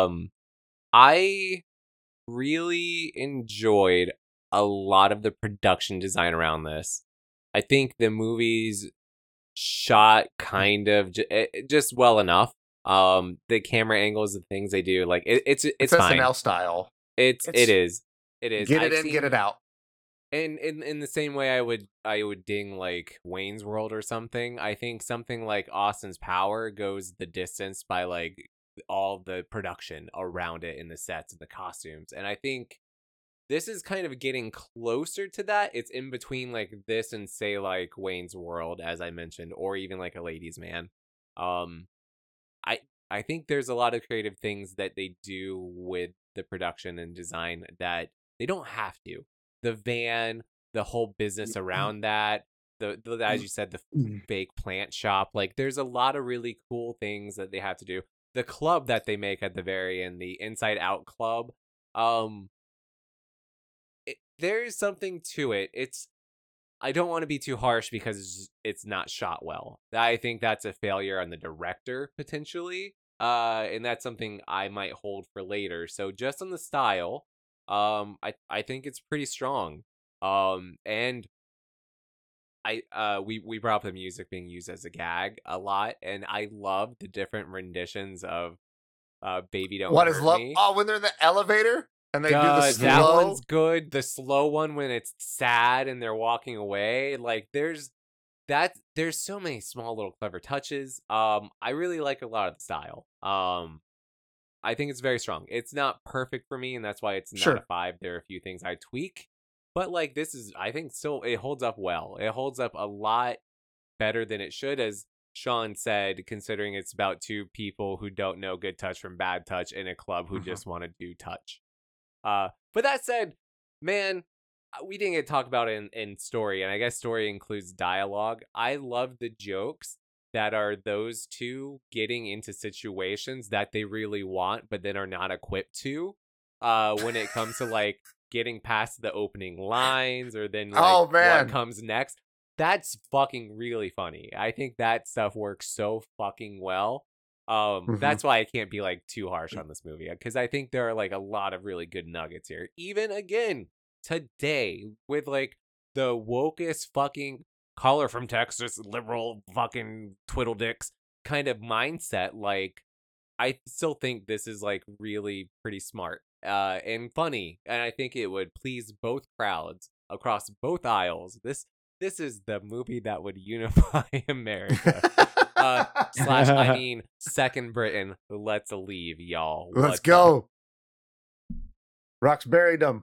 I really enjoyed a lot of the production design around this. I think the movie's shot kind of just well enough. The camera angles and things they do, like it's fine. SNL style. It is. Get it in, get it out. And in the same way I would ding like Wayne's World or something. I think something like Austin's Power goes the distance by like all the production around it in the sets and the costumes. And I think this is kind of getting closer to that. It's in between like this and say like Wayne's World, as I mentioned, or even like A Ladies' Man. I think there's a lot of creative things that they do with the production and design that they don't have to. The van, the whole business around that, the as you said, the fake plant shop. Like there's a lot of really cool things that they have to do. The club that they make at the very end, the Inside Out Club, there is something to it. I don't want to be too harsh because it's not shot well. I think that's a failure on the director potentially, and that's something I might hold for later. So just on the style, I think it's pretty strong. And we brought up the music being used as a gag a lot, and I love the different renditions of "Baby Don't Hurt Me." Oh, when they're in the elevator. And they do the slow. That one's good. The slow one when it's sad and they're walking away. Like there's so many small little clever touches. I really like a lot of the style. I think it's very strong. It's not perfect for me, and that's why it's not a 5. There are a few things I tweak, but like this is, I think, still it holds up well. It holds up a lot better than it should, as Sean said, considering it's about two people who don't know good touch from bad touch in a club who just want to do touch. But that said, man, we didn't get to talk about it in story, and I guess story includes dialogue. I love the jokes that are those two getting into situations that they really want, but then are not equipped to. When it comes to like getting past the opening lines, or then like what comes next, that's fucking really funny. I think that stuff works so fucking well. That's why I can't be like too harsh on this movie, because I think there are like a lot of really good nuggets here. Even again today with like the wokest fucking caller from Texas liberal fucking twiddle dicks kind of mindset, like I still think this is like really pretty smart and funny, and I think it would please both crowds across both aisles. This is the movie that would unify America. Slash, I mean, second Britain. Let's leave, y'all. Let's What's go. Rox buried them.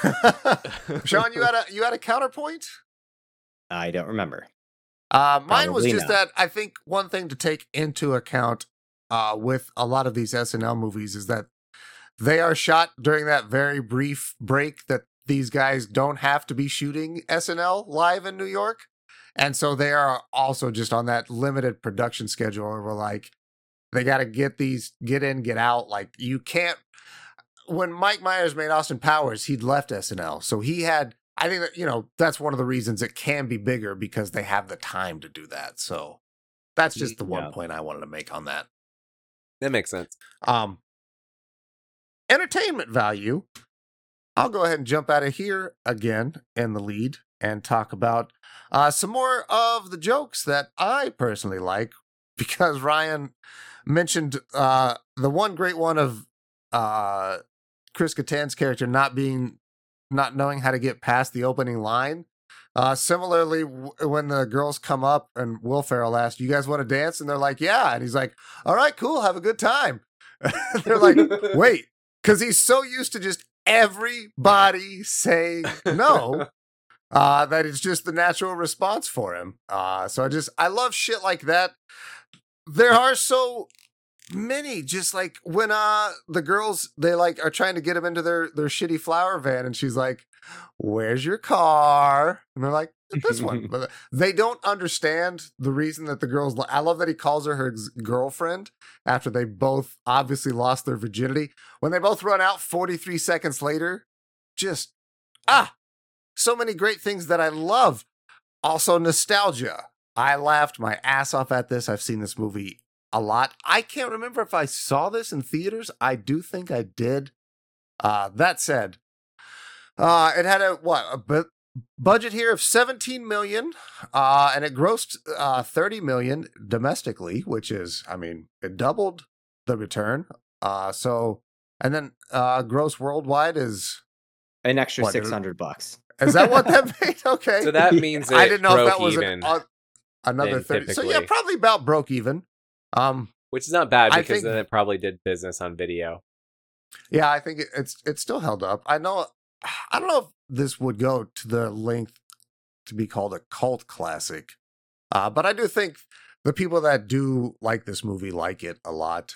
Sean, you had a counterpoint? I don't remember. Mine was Probably just not. that I think one thing to take into account with a lot of these SNL movies is that they are shot during that very brief break that these guys don't have to be shooting SNL live in New York. And so they are also just on that limited production schedule where we're like, they got to get in, get out. Like, you can't. When Mike Myers made Austin Powers, he'd left SNL. So he had, I think that, that's one of the reasons it can be bigger because they have the time to do that. So that's just the one point I wanted to make on that. That makes sense. Entertainment value. I'll go ahead and jump out of here again in the lead and talk about some more of the jokes that I personally like, because Ryan mentioned the one great one of Chris Kattan's character not knowing how to get past the opening line. Similarly, when the girls come up and Will Ferrell asks, "You guys want to dance?" and they're like, "Yeah," and he's like, "All right, cool, have a good time." They're like, "Wait," because he's so used to just everybody saying no that it's just the natural response for him. So I love shit like that. There are so many, just like when the girls, they like are trying to get him into their shitty flower van, and she's like, "Where's your car?" And they're like, "This one." But they don't understand the reason that the girls, I love that he calls her his girlfriend after they both obviously lost their virginity. When they both run out 43 seconds later, just so many great things that I love. Also, nostalgia. I laughed my ass off at this. I've seen this movie a lot. I can't remember if I saw this in theaters. I do think I did. That said, it had a budget here of $17 million, and it grossed $30 million domestically, which is, I mean, it doubled the return. And then gross worldwide is an extra $600. Is that what that made? Okay, so that means I didn't know if that was even another 30. So yeah, probably about broke even. Which is not bad because then it probably did business on video. Yeah, I think it's still held up. I don't know if this would go to the length to be called a cult classic, but I do think the people that do like this movie like it a lot.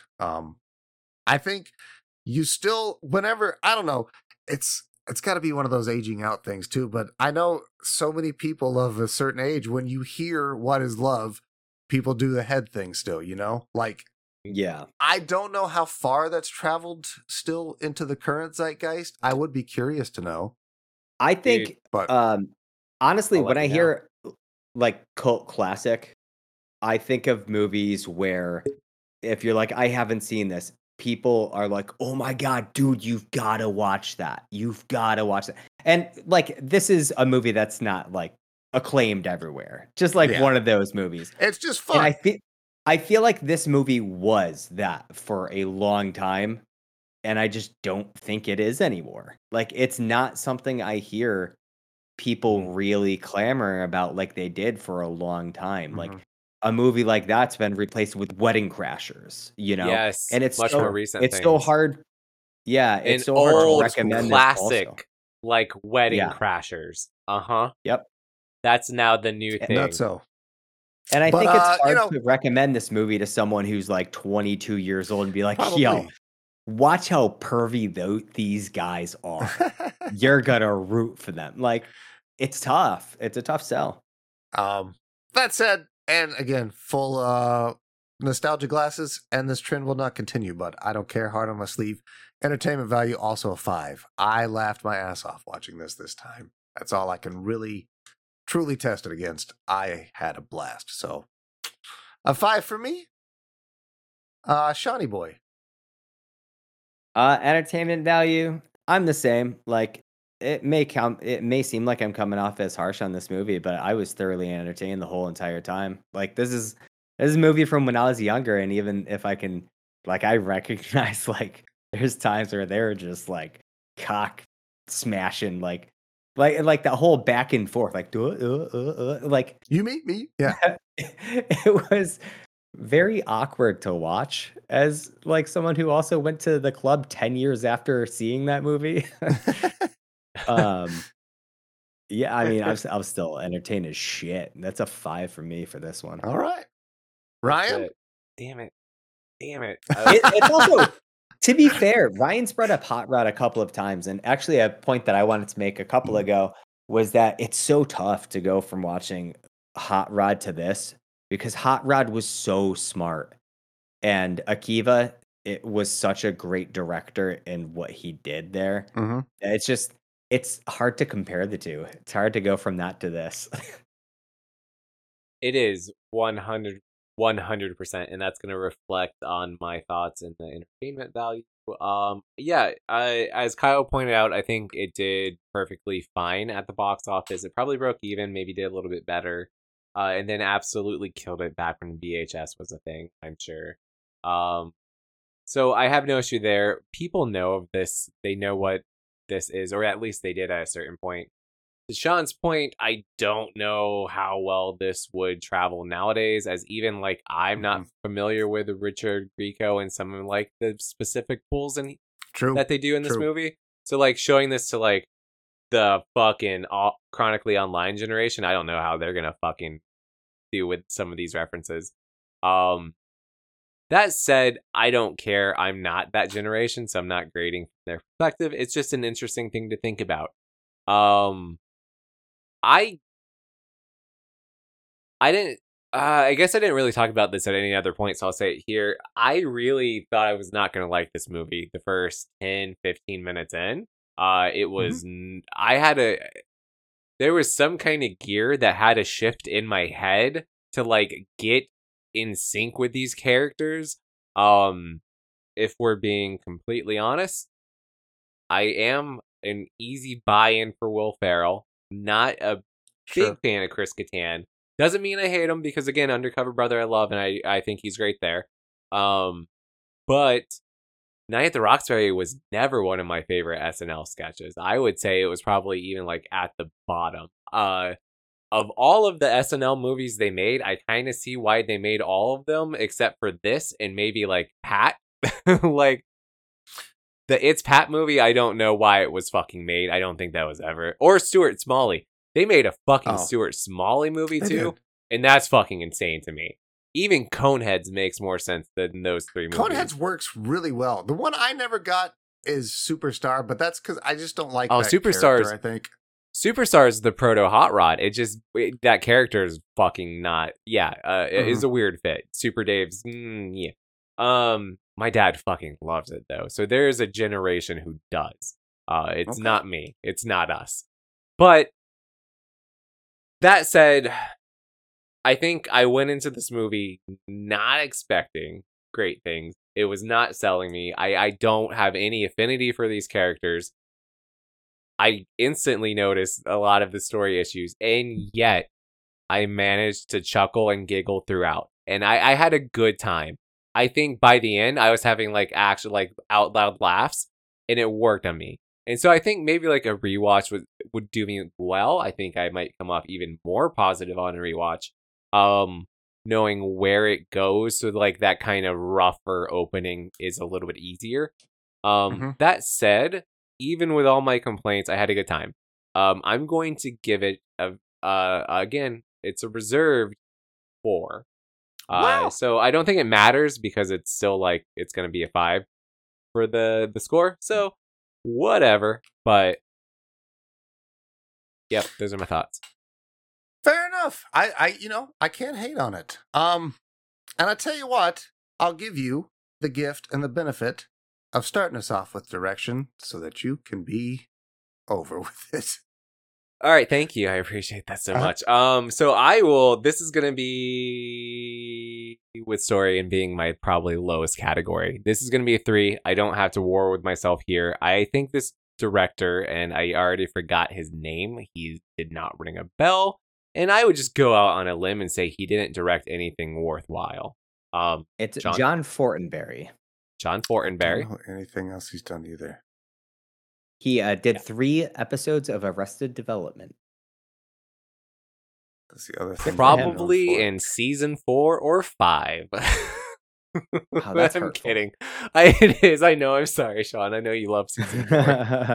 I think you still, whenever, I don't know, it's got to be one of those aging out things too. But I know so many people of a certain age, when you hear "What is Love," people do the head thing still, like, yeah. I don't know how far that's traveled still into the current zeitgeist. I would be curious to know. I think, honestly, when I hear like cult classic, I think of movies where if you're like, I haven't seen this, people are like, "Oh my God, dude, you've got to watch that. You've got to watch that." And like, this is a movie that's not like acclaimed everywhere. Just like one of those movies. It's just fun. And I feel like this movie was that for a long time, and I just don't think it is anymore. Like, it's not something I hear people really clamor about like they did for a long time. Mm-hmm. Like, a movie like that's been replaced with Wedding Crashers, Yes, and it's much more recent. It's so hard. Yeah, it's so hard to recommend classic, this like Wedding Crashers. Yep. That's now the new thing. Not so. And I think it's hard to recommend this movie to someone who's like 22 years old and be like, "Yo, watch how pervy these guys are. You're gonna root for them." Like, it's tough. It's a tough sell. That said, and again, full nostalgia glasses, and this trend will not continue, but I don't care, hard on my sleeve. Entertainment value, also a 5. I laughed my ass off watching this time. That's all I can really truly test it against. I had a blast. So a 5 for me. Shawnee boy. Entertainment value, I'm the same. Like, it may seem like I'm coming off as harsh on this movie, but I was thoroughly entertained the whole entire time. Like, this is a movie from when I was younger, and even if I can, like, I recognize, like, there's times where they're just like cock smashing, like that whole back and forth, like like you meet me, yeah. It was very awkward to watch as like someone who also went to the club 10 years after seeing that movie. um yeah, I mean, I was still entertained as shit. That's a 5 for me for this one. All right. Ryan? Damn it. It's also, to be fair, Ryan's brought up Hot Rod a couple of times, and actually a point that I wanted to make a couple ago was that it's so tough to go from watching Hot Rod to this because Hot Rod was so smart, and Akiva, it was such a great director in what he did there. Mm-hmm. It's hard to compare the two. It's hard to go from that to this. It is 100%, and that's going to reflect on my thoughts and the entertainment value. As Kyle pointed out, I think it did perfectly fine at the box office. It probably broke even, maybe did a little bit better, and then absolutely killed it back when VHS was a thing, I'm sure. So I have no issue there. People know of this. They know what this is, or at least they did at a certain point. To Sean's point, I don't know how well this would travel nowadays, as even like I'm not familiar with Richard Grieco and some of like the specific pulls that they do in this movie. So like showing this to like the fucking chronically online generation, I don't know how they're gonna fucking do with some of these references. That said, I don't care. I'm not that generation, so I'm not grading from their perspective. It's just an interesting thing to think about. I guess I didn't really talk about this at any other point, so I'll say it here. I really thought I was not going to like this movie the first 10, 15 minutes in. It was, there was some kind of gear that had a shift in my head to like get in sync with these characters. If we're being completely honest, I am an easy buy-in for Will Ferrell. Not a big fan of Chris Kattan. Doesn't mean I hate him because again, Undercover Brother I love and I think he's great there. But Night at the Roxbury was never one of my favorite SNL sketches. I would say it was probably even like at the bottom. Of all of the SNL movies they made, I kind of see why they made all of them except for this and maybe like Pat. Like the It's Pat movie, I don't know why it was fucking made. I don't think that was ever. Or Stuart Smalley. They made a fucking Stuart Smalley movie too. And that's fucking insane to me. Even Coneheads makes more sense than those three movies. Coneheads works really well. The one I never got is Superstar, but that's because I just don't like that Superstars, character, I think. Superstar is the proto Hot Rod. That character is fucking not. Yeah, it is a weird fit. Super Dave's, yeah. My dad fucking loves it though. So there is a generation who does. It's not me. It's not us. But that said, I think I went into this movie not expecting great things. It was not selling me. I don't have any affinity for these characters. I instantly noticed a lot of the story issues, and yet I managed to chuckle and giggle throughout. And I had a good time. I think by the end, I was having like actual like out loud laughs, and it worked on me. And so I think maybe like a rewatch would do me well. I think I might come off even more positive on a rewatch, knowing where it goes. So like that kind of rougher opening is a little bit easier. That said, even with all my complaints, I had a good time. I'm going to give it again, it's a reserved 4. Wow. So I don't think it matters because it's still like it's gonna be a 5 for the score. So whatever. But yep, those are my thoughts. Fair enough. I can't hate on it. And I tell you what, I'll give you the gift and the benefit of starting us off with direction so that you can be over with it. All right, thank you. I appreciate that so much. So this is going to be with story and being my probably lowest category. This is going to be a 3. I don't have to war with myself here. I think this director, and I already forgot his name, he did not ring a bell. And I would just go out on a limb and say he didn't direct anything worthwhile. It's John Fortenberry. John Fortenberry. I don't know anything else he's done either. He did 3 episodes of Arrested Development. That's the other thing. for him. Probably in season 4 or 5. Wow, that's I'm hurtful. kidding. It is. I know. I'm sorry, Sean. I know you love season 4.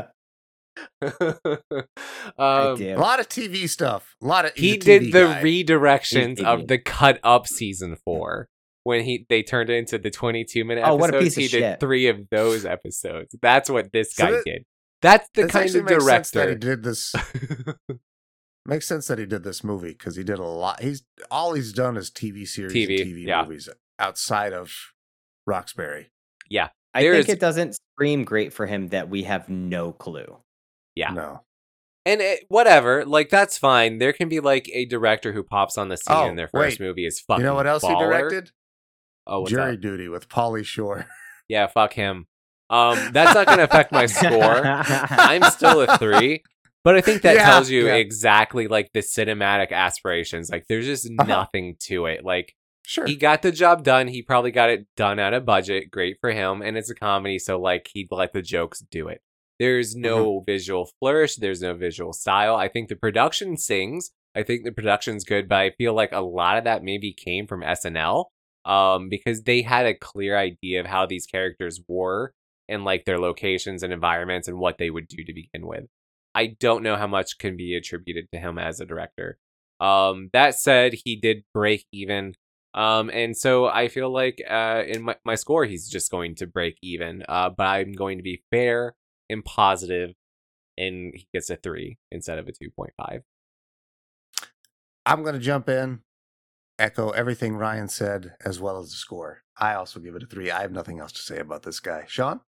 I A do. lot of TV stuff. A lot of He he's a did TV the guy. redirections He's of TV. the cut up season 4 when they turned it into the 22-minute Oh, episodes. what a piece of he did shit. 3 of those episodes. That's what this So guy that- did. That's the This kind actually of makes sense that he director. did this. Makes sense that he did this movie because he did a lot. All he's done is TV series, and TV yeah. movies outside of Roxbury. I There think is- it doesn't scream great for him that we have no clue. Yeah. No. And whatever, like that's fine. There can be like a director who pops on the scene Oh, and their first wait. movie is fucking. You know what else he baller. directed? Oh, what's Jury that? Duty with Pauly Shore. Yeah, fuck him. That's not going to affect my score. I'm still a 3, but I think that Yeah, tells you yeah. exactly like the cinematic aspirations. Like there's just nothing to it. Like Sure. he got the job done. He probably got it done at a budget. Great for him. And it's a comedy, so like he'd let the jokes do it. There's no visual flourish. There's no visual style. I think the production sings. I think the production's good, but I feel like a lot of that maybe came from SNL. Because they had a clear idea of how these characters were and like their locations and environments and what they would do to begin with. I don't know how much can be attributed to him as a director. That said, he did break even. And so I feel like in my score, he's just going to break even. But I'm going to be fair and positive, and he gets a 3 instead of a 2.5. I'm going to jump in, echo everything Ryan said, as well as the score. I also give it a 3. I have nothing else to say about this guy. Sean?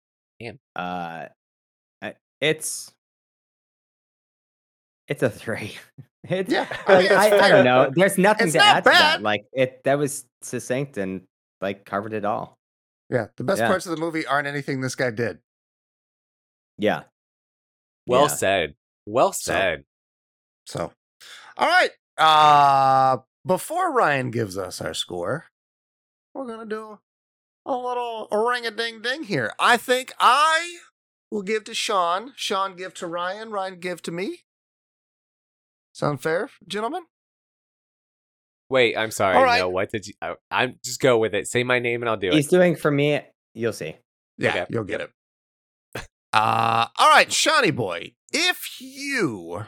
It's a 3. It's, Yeah, like, that's I fair. don't know. There's nothing It's to not add to bad. that. Like that was succinct and like covered it all. Yeah, the best Yeah. parts of the movie aren't anything this guy did. Yeah. Well Yeah. said. Well said. So, all right. Before Ryan gives us our score, we're going to do a little ring-a-ding-ding here. I think I will give to Sean. Sean give to Ryan. Ryan give to me. Sound fair, gentlemen? Wait, I'm sorry. All right. No, what did you? I'm just go with it. Say my name and I'll do He's it. doing for me. You'll see. Yeah, Okay. you'll get it. All right, Shawnee boy. If you...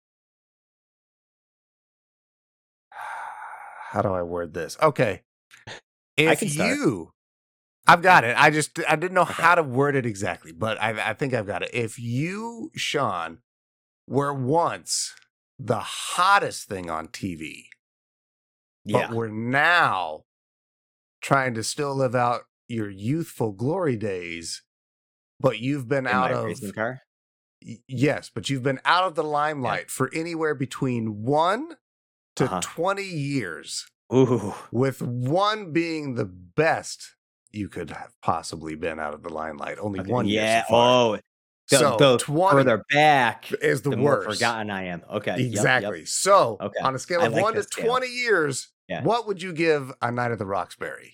How do I word this? Okay. If can start. I've got it. I didn't know how to word it exactly, but I think I've got it. If you, Sean, were once the hottest thing on TV, Yeah. but we're now trying to still live out your youthful glory days, but you've been In out my of racing car. yes, but you've been out of the limelight for anywhere between 1 to Uh-huh. 20 years, Ooh. with 1 being the best you could have possibly been out of the limelight. Only Okay, 1 year yeah. so far. Oh, the 20 further back, is the more worst. forgotten I am. Okay. yep, Exactly. yep. So, Okay. on a scale I of like 1 to this scale. 20 years, Yeah. what would you give A Night at the Roxbury?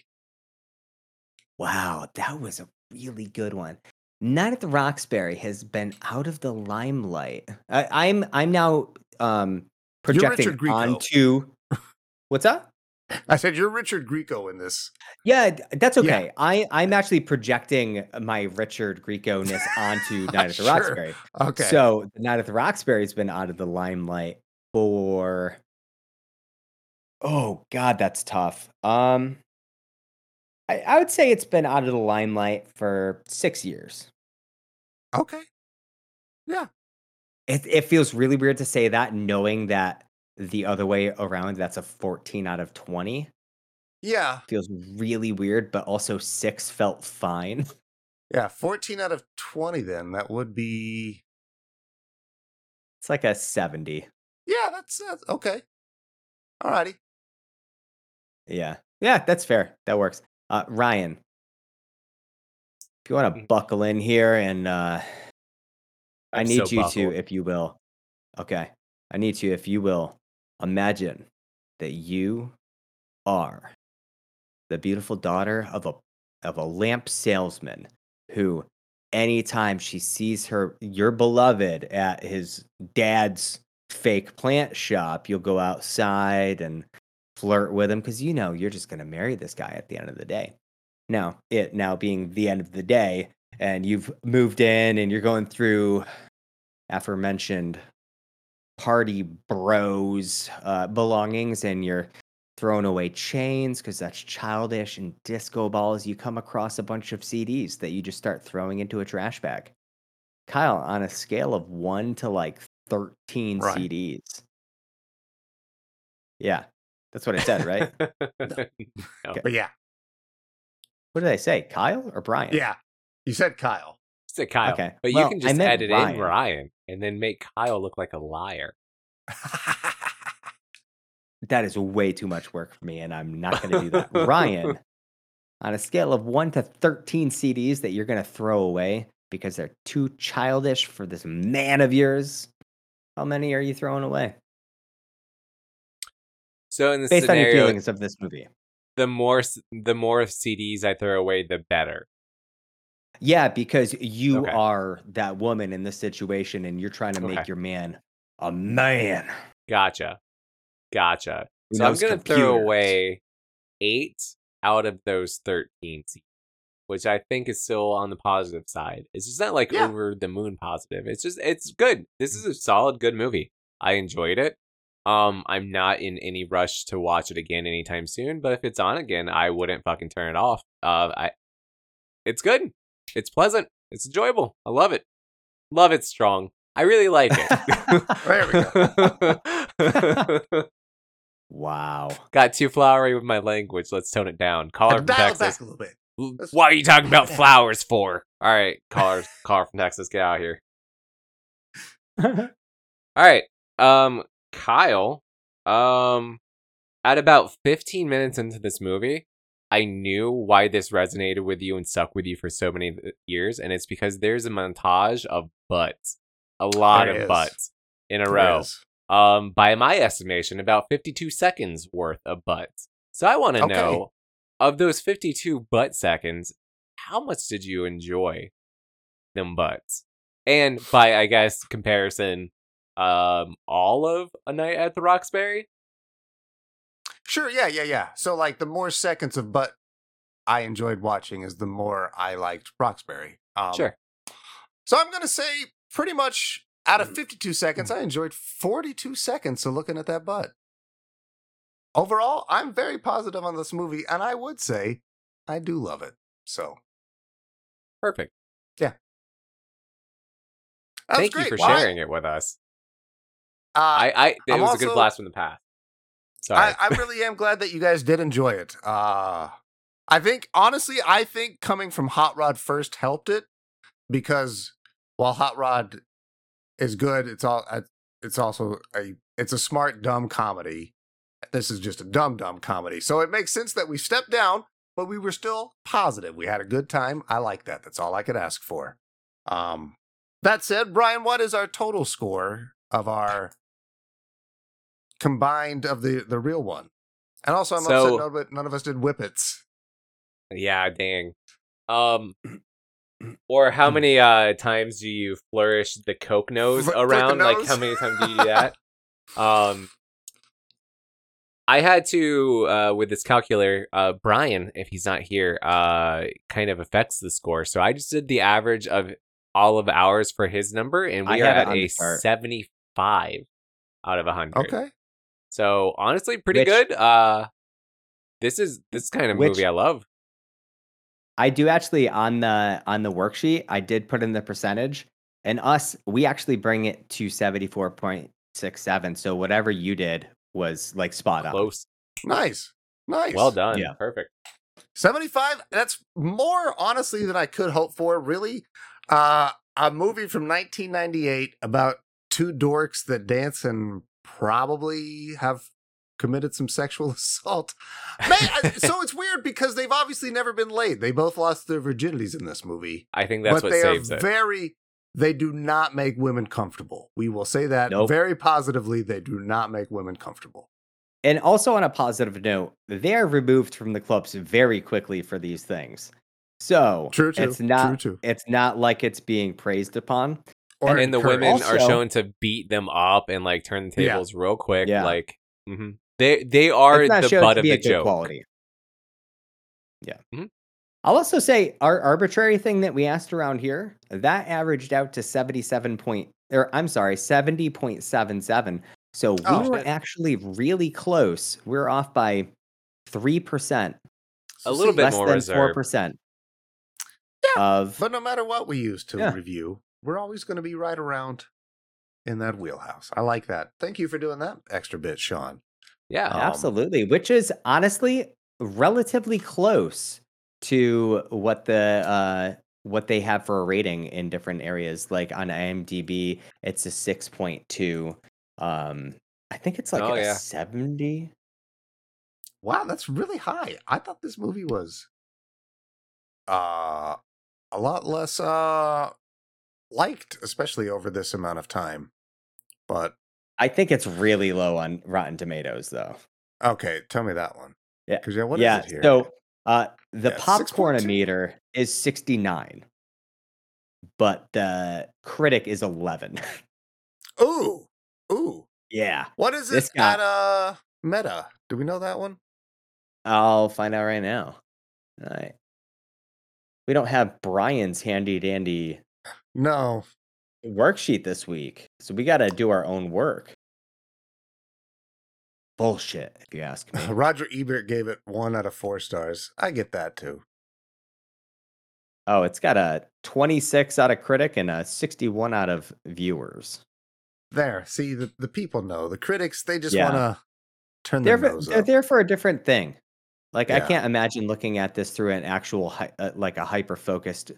Wow, that was a really good one. Night at the Roxbury has been out of the limelight. I'm now projecting Richard Grieco. onto what's that? I said you're Richard Grieco in this. Yeah, that's okay. I'm actually projecting my Richard Grieco-ness onto Night at the Sure. Roxbury. Okay. So the Night at the Roxbury has been out of the limelight for oh god, that's tough. I would say it's been out of the limelight for 6 years. Okay. It feels really weird to say that, knowing that the other way around, that's a 14 out of 20. Yeah. Feels really weird, but also 6 felt fine. Yeah. 14 out of 20 then. That would be. It's like a 70. Yeah, that's okay. All righty. Yeah. Yeah, that's fair. That works. Ryan, if you want to buckle in here and I I'm need so you buckled. to, if you will. Okay. I need you, if you will, imagine that you are the beautiful daughter of a lamp salesman who, anytime she sees your beloved at his dad's fake plant shop, you'll go outside and flirt with him because you're just going to marry this guy at the end of the day. Now, it now being the end of the day, and you've moved in and you're going through aforementioned party bros belongings, and you're throwing away chains because that's childish, and disco balls, you come across a bunch of CDs that you just start throwing into a trash bag. Kyle, on a scale of 1 to like 13 Right. CDs. Yeah, that's what I said, right? No. But yeah, What did I say, Kyle or Brian? yeah. You said Kyle. It's a Kyle. Okay. But Well, you can I just meant edit in Ryan. Ryan and then make Kyle look like a liar. That is way too much work for me, and I'm not going to do that. Ryan, on a scale of 1 to 13 CDs that you're going to throw away because they're too childish for this man of yours, how many are you throwing away? So in this Based on your scenario, feelings of this movie. the more CDs I throw away, the better. Yeah, because you Okay. are that woman in this situation, and you're trying to make Okay. your man a man. Gotcha. Who So I'm knows going to throw computers. away 8 out of those 13 CDs, which I think is still on the positive side. It's just not like Yeah. over the moon positive. It's good. This is a solid, good movie. I enjoyed it. I'm not in any rush to watch it again anytime soon, but if it's on again, I wouldn't fucking turn it off. It's good. It's pleasant. It's enjoyable. I love it. Love it strong. I really like it. There we Wow. Got too flowery with my language. Let's tone it down. Caller from Dial it Texas. back a little bit. What are you talking about flowers for? All right, caller from Texas, get out of here. All right, Kyle, at about 15 minutes into this movie, I knew why this resonated with you and stuck with you for so many years, and it's because there's a montage of butts, a lot There of is. butts in a There row. is. By my estimation, about 52 seconds worth of butts. So I want to Okay. know, of those 52 butt seconds, how much did you enjoy them butts? And by, I guess, comparison, all of A Night at the Roxbury? Sure, yeah. So, like, the more seconds of butt I enjoyed watching is the more I liked Roxbury. Sure. So I'm going to say pretty much out of 52 seconds, I enjoyed 42 seconds of looking at that butt. Overall, I'm very positive on this movie, and I would say I do love it. So, Perfect. that was Thank you great. for Well, sharing it with us. I It I'm was a good also- blast from the past. Sorry. I really am glad that you guys did enjoy it. I think, honestly, coming from Hot Rod first helped it, because while Hot Rod is good, it's also it's a smart, dumb comedy. This is just a dumb comedy. So it makes sense that we stepped down, but we were still positive. We had a good time. I like that. That's all I could ask for. That said, Brian, what is our total score of our combined of the real one? And also, I'm upset none of us did Whippets. Yeah, dang. Or how many times do you flourish the Coke nose Flick the around? Like, nose? how many times do you do that? I had to, with this calculator, Brian, if he's not here, kind of affects the score. So I just did the average of all of ours for his number, and we I are have it at on a the chart. 75 out of 100. Okay. So honestly, pretty Which- good. This is kind of Which- movie I love. I do actually on the worksheet, I did put in the percentage, and we actually bring it to 74.67. So whatever you did was like spot on. Close. Nice. Well done. Yeah. Perfect. 75, that's more, honestly, than I could hope for, really. A movie from 1998 about two dorks that dance and probably have committed some sexual assault. So it's weird because they've obviously never been laid. They both lost their virginities in this movie. I think that's but what they saves are it. they do not make women comfortable. We will say that Nope. very positively. They do not make women comfortable. And also on a positive note, they are removed from the clubs very quickly for these things. So True. it's not like it's being praised upon. and the women encouraged. are Also- shown to beat them up and like turn the Yeah. tables real quick. Yeah. Like they are It's not the shown butt to of be the a good joke. quality. Yeah. Mhm. I'll also say our arbitrary thing that we asked around here, that averaged out to 70.77. So we Oh, were shit. actually really close. We're off by 3%, A little bit less more than reserved. 4% Yeah, of. But no matter what we use to Yeah. review, we're always going to be right around in that wheelhouse. I like that. Thank you for doing that extra bit, Sean. Yeah. Absolutely, which is honestly relatively close to what they have for a rating in different areas. Like on IMDb, it's a 6.2. I think it's like Oh, a yeah. 70. Wow, that's really high. I thought this movie was a lot less liked, especially over this amount of time. But I think it's really low on Rotten Tomatoes, though. okay, tell me that one. Yeah, Because what is yeah. it here? So the Yeah, 6.2? popcornometer is 69, but the critic is 11. Ooh. Yeah, What is This it guy- at Meta? Do we know that one? I'll find out right now. All right. We don't have Brian's handy dandy No. worksheet this week, so we got to do our own work. Bullshit, if you ask me. Roger Ebert gave it 1 out of 4 stars. I get that too. Oh, it's got a 26 out of critic and a 61 out of viewers. There. See, the people know. The critics, they just Yeah. want to turn They're their nose they're up. there for a different thing. Like I Yeah. can't imagine looking at this through an actual like a hyper focused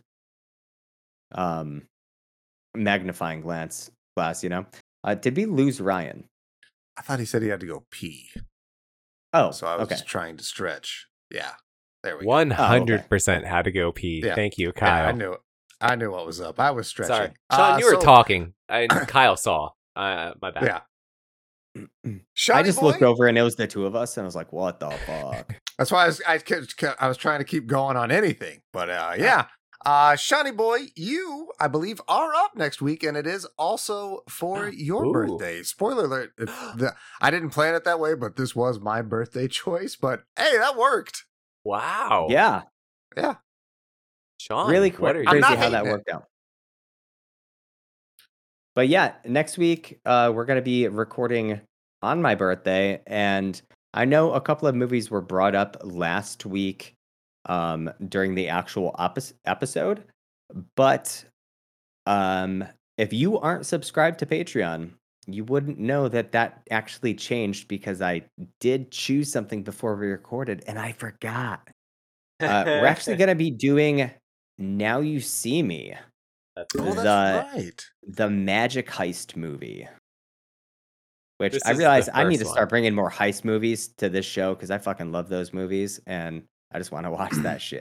magnifying glass, you know. Did we lose Ryan? I thought he said he had to go pee. Oh, So I was okay. just trying to stretch. Yeah. There we go. 100% had to go pee. Yeah. Thank you, Yeah, Kyle. I knew what was up. I was stretching. Sorry, Sean, you were so- talking, and Kyle saw. My bad. Yeah. I Shiny just boy? looked over and it was the two of us, and I was like, "What the fuck?" That's why I was trying to keep going on anything. But yeah. Shiny boy, you, I believe, are up next week, and it is also for your Ooh. birthday. Spoiler alert. I didn't plan it that way, but this was my birthday choice. But hey, that worked. Wow. Yeah, Sean. really what are crazy you not how that hating it. worked out. But yeah, next week we're gonna be recording on my birthday, and I know a couple of movies were brought up last week during the actual episode, but if you aren't subscribed to Patreon, you wouldn't know that actually changed because I did choose something before we recorded, and I forgot. We're actually gonna be doing Now You See Me, That's Oh, it. that's right. the Magic Heist movie. Which This I is the realize I need to first start one. bringing more heist movies to this show because I fucking love those movies and I just want to watch that shit.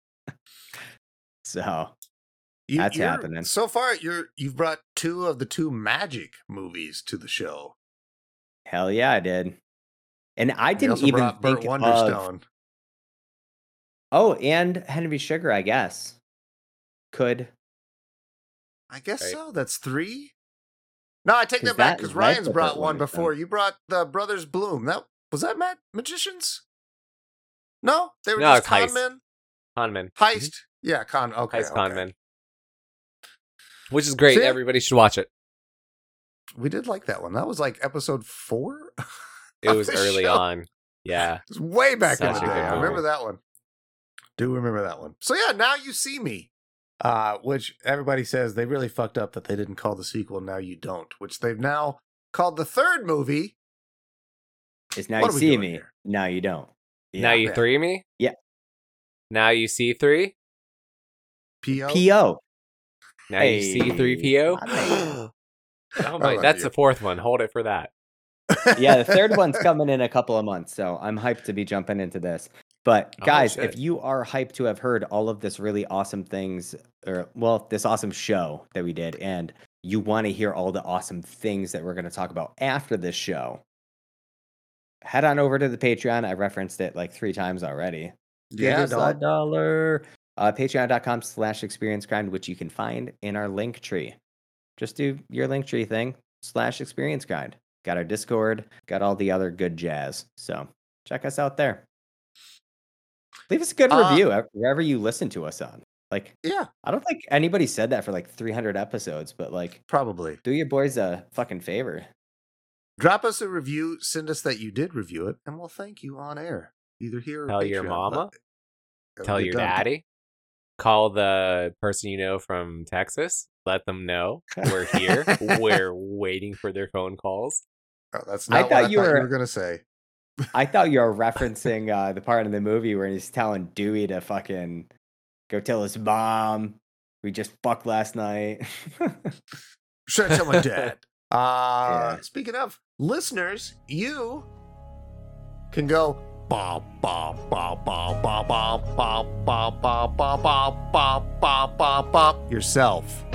So That's You're- happening. So far, you've brought 2 of the 2 magic movies to the show. hell yeah, I did. And I You didn't also even brought Burt think of. Wonderstone. Oh, and Henry Sugar, I guess. Could. I guess Right. so. That's 3. No, I take 'Cause that back that because led Ryan's to brought Burt one Wonderstone. before. You brought the Brothers Bloom. Was that Magicians? No, they were No, just it's con Heist. men. Conman. Heist. Yeah, Okay. Heist okay. Conman. Which is great. See? Everybody should watch it. We did like that one. That was like episode 4. It of was the early show. on. Yeah. It was way back in Such the a day. good I remember movie. that one. Do remember that one. So yeah, Now You See Me. Which everybody says they really fucked up that they didn't call the sequel Now You Don't, which they've now called the third movie. Is Now What You are we See doing Me. here? Now you don't. Now you Yeah. 3 me? Yeah. Now you see 3? P.O. P.O. Now you see Hey, 3PO? my man. Oh my, love that's you. the 4th one. Hold it for that. Yeah, the third one's coming in a couple of months, so I'm hyped to be jumping into this. But Oh, guys, shit. if you are hyped to have heard all of this really awesome things, or well, this awesome show that we did, and you want to hear all the awesome things that we're going to talk about after this show, head on over to the Patreon. I referenced it like 3 times already. Yeah, Give us dog. $1. Patreon.com/experience grind, which you can find in our link tree. just do your Linktree thing /experience guide. Got our Discord, got all the other good jazz. So check us out there. Leave us a good review wherever you listen to us on. Like, yeah, I don't think anybody said that for like 300 episodes, but like, probably do your boys a fucking favor. Drop us a review, send us that you did review it, and we'll thank you on air. Either here or Tell Patreon. your mama. But, tell your daddy. Call the person you know from Texas. Let them know we're here. We're waiting for their phone calls. Oh, that's not what you were going to say. I thought you were referencing the part in the movie where he's telling Dewey to fucking go tell his mom we just fucked last night. Should I tell my dad? Yeah. Speaking of listeners, you can go yourself.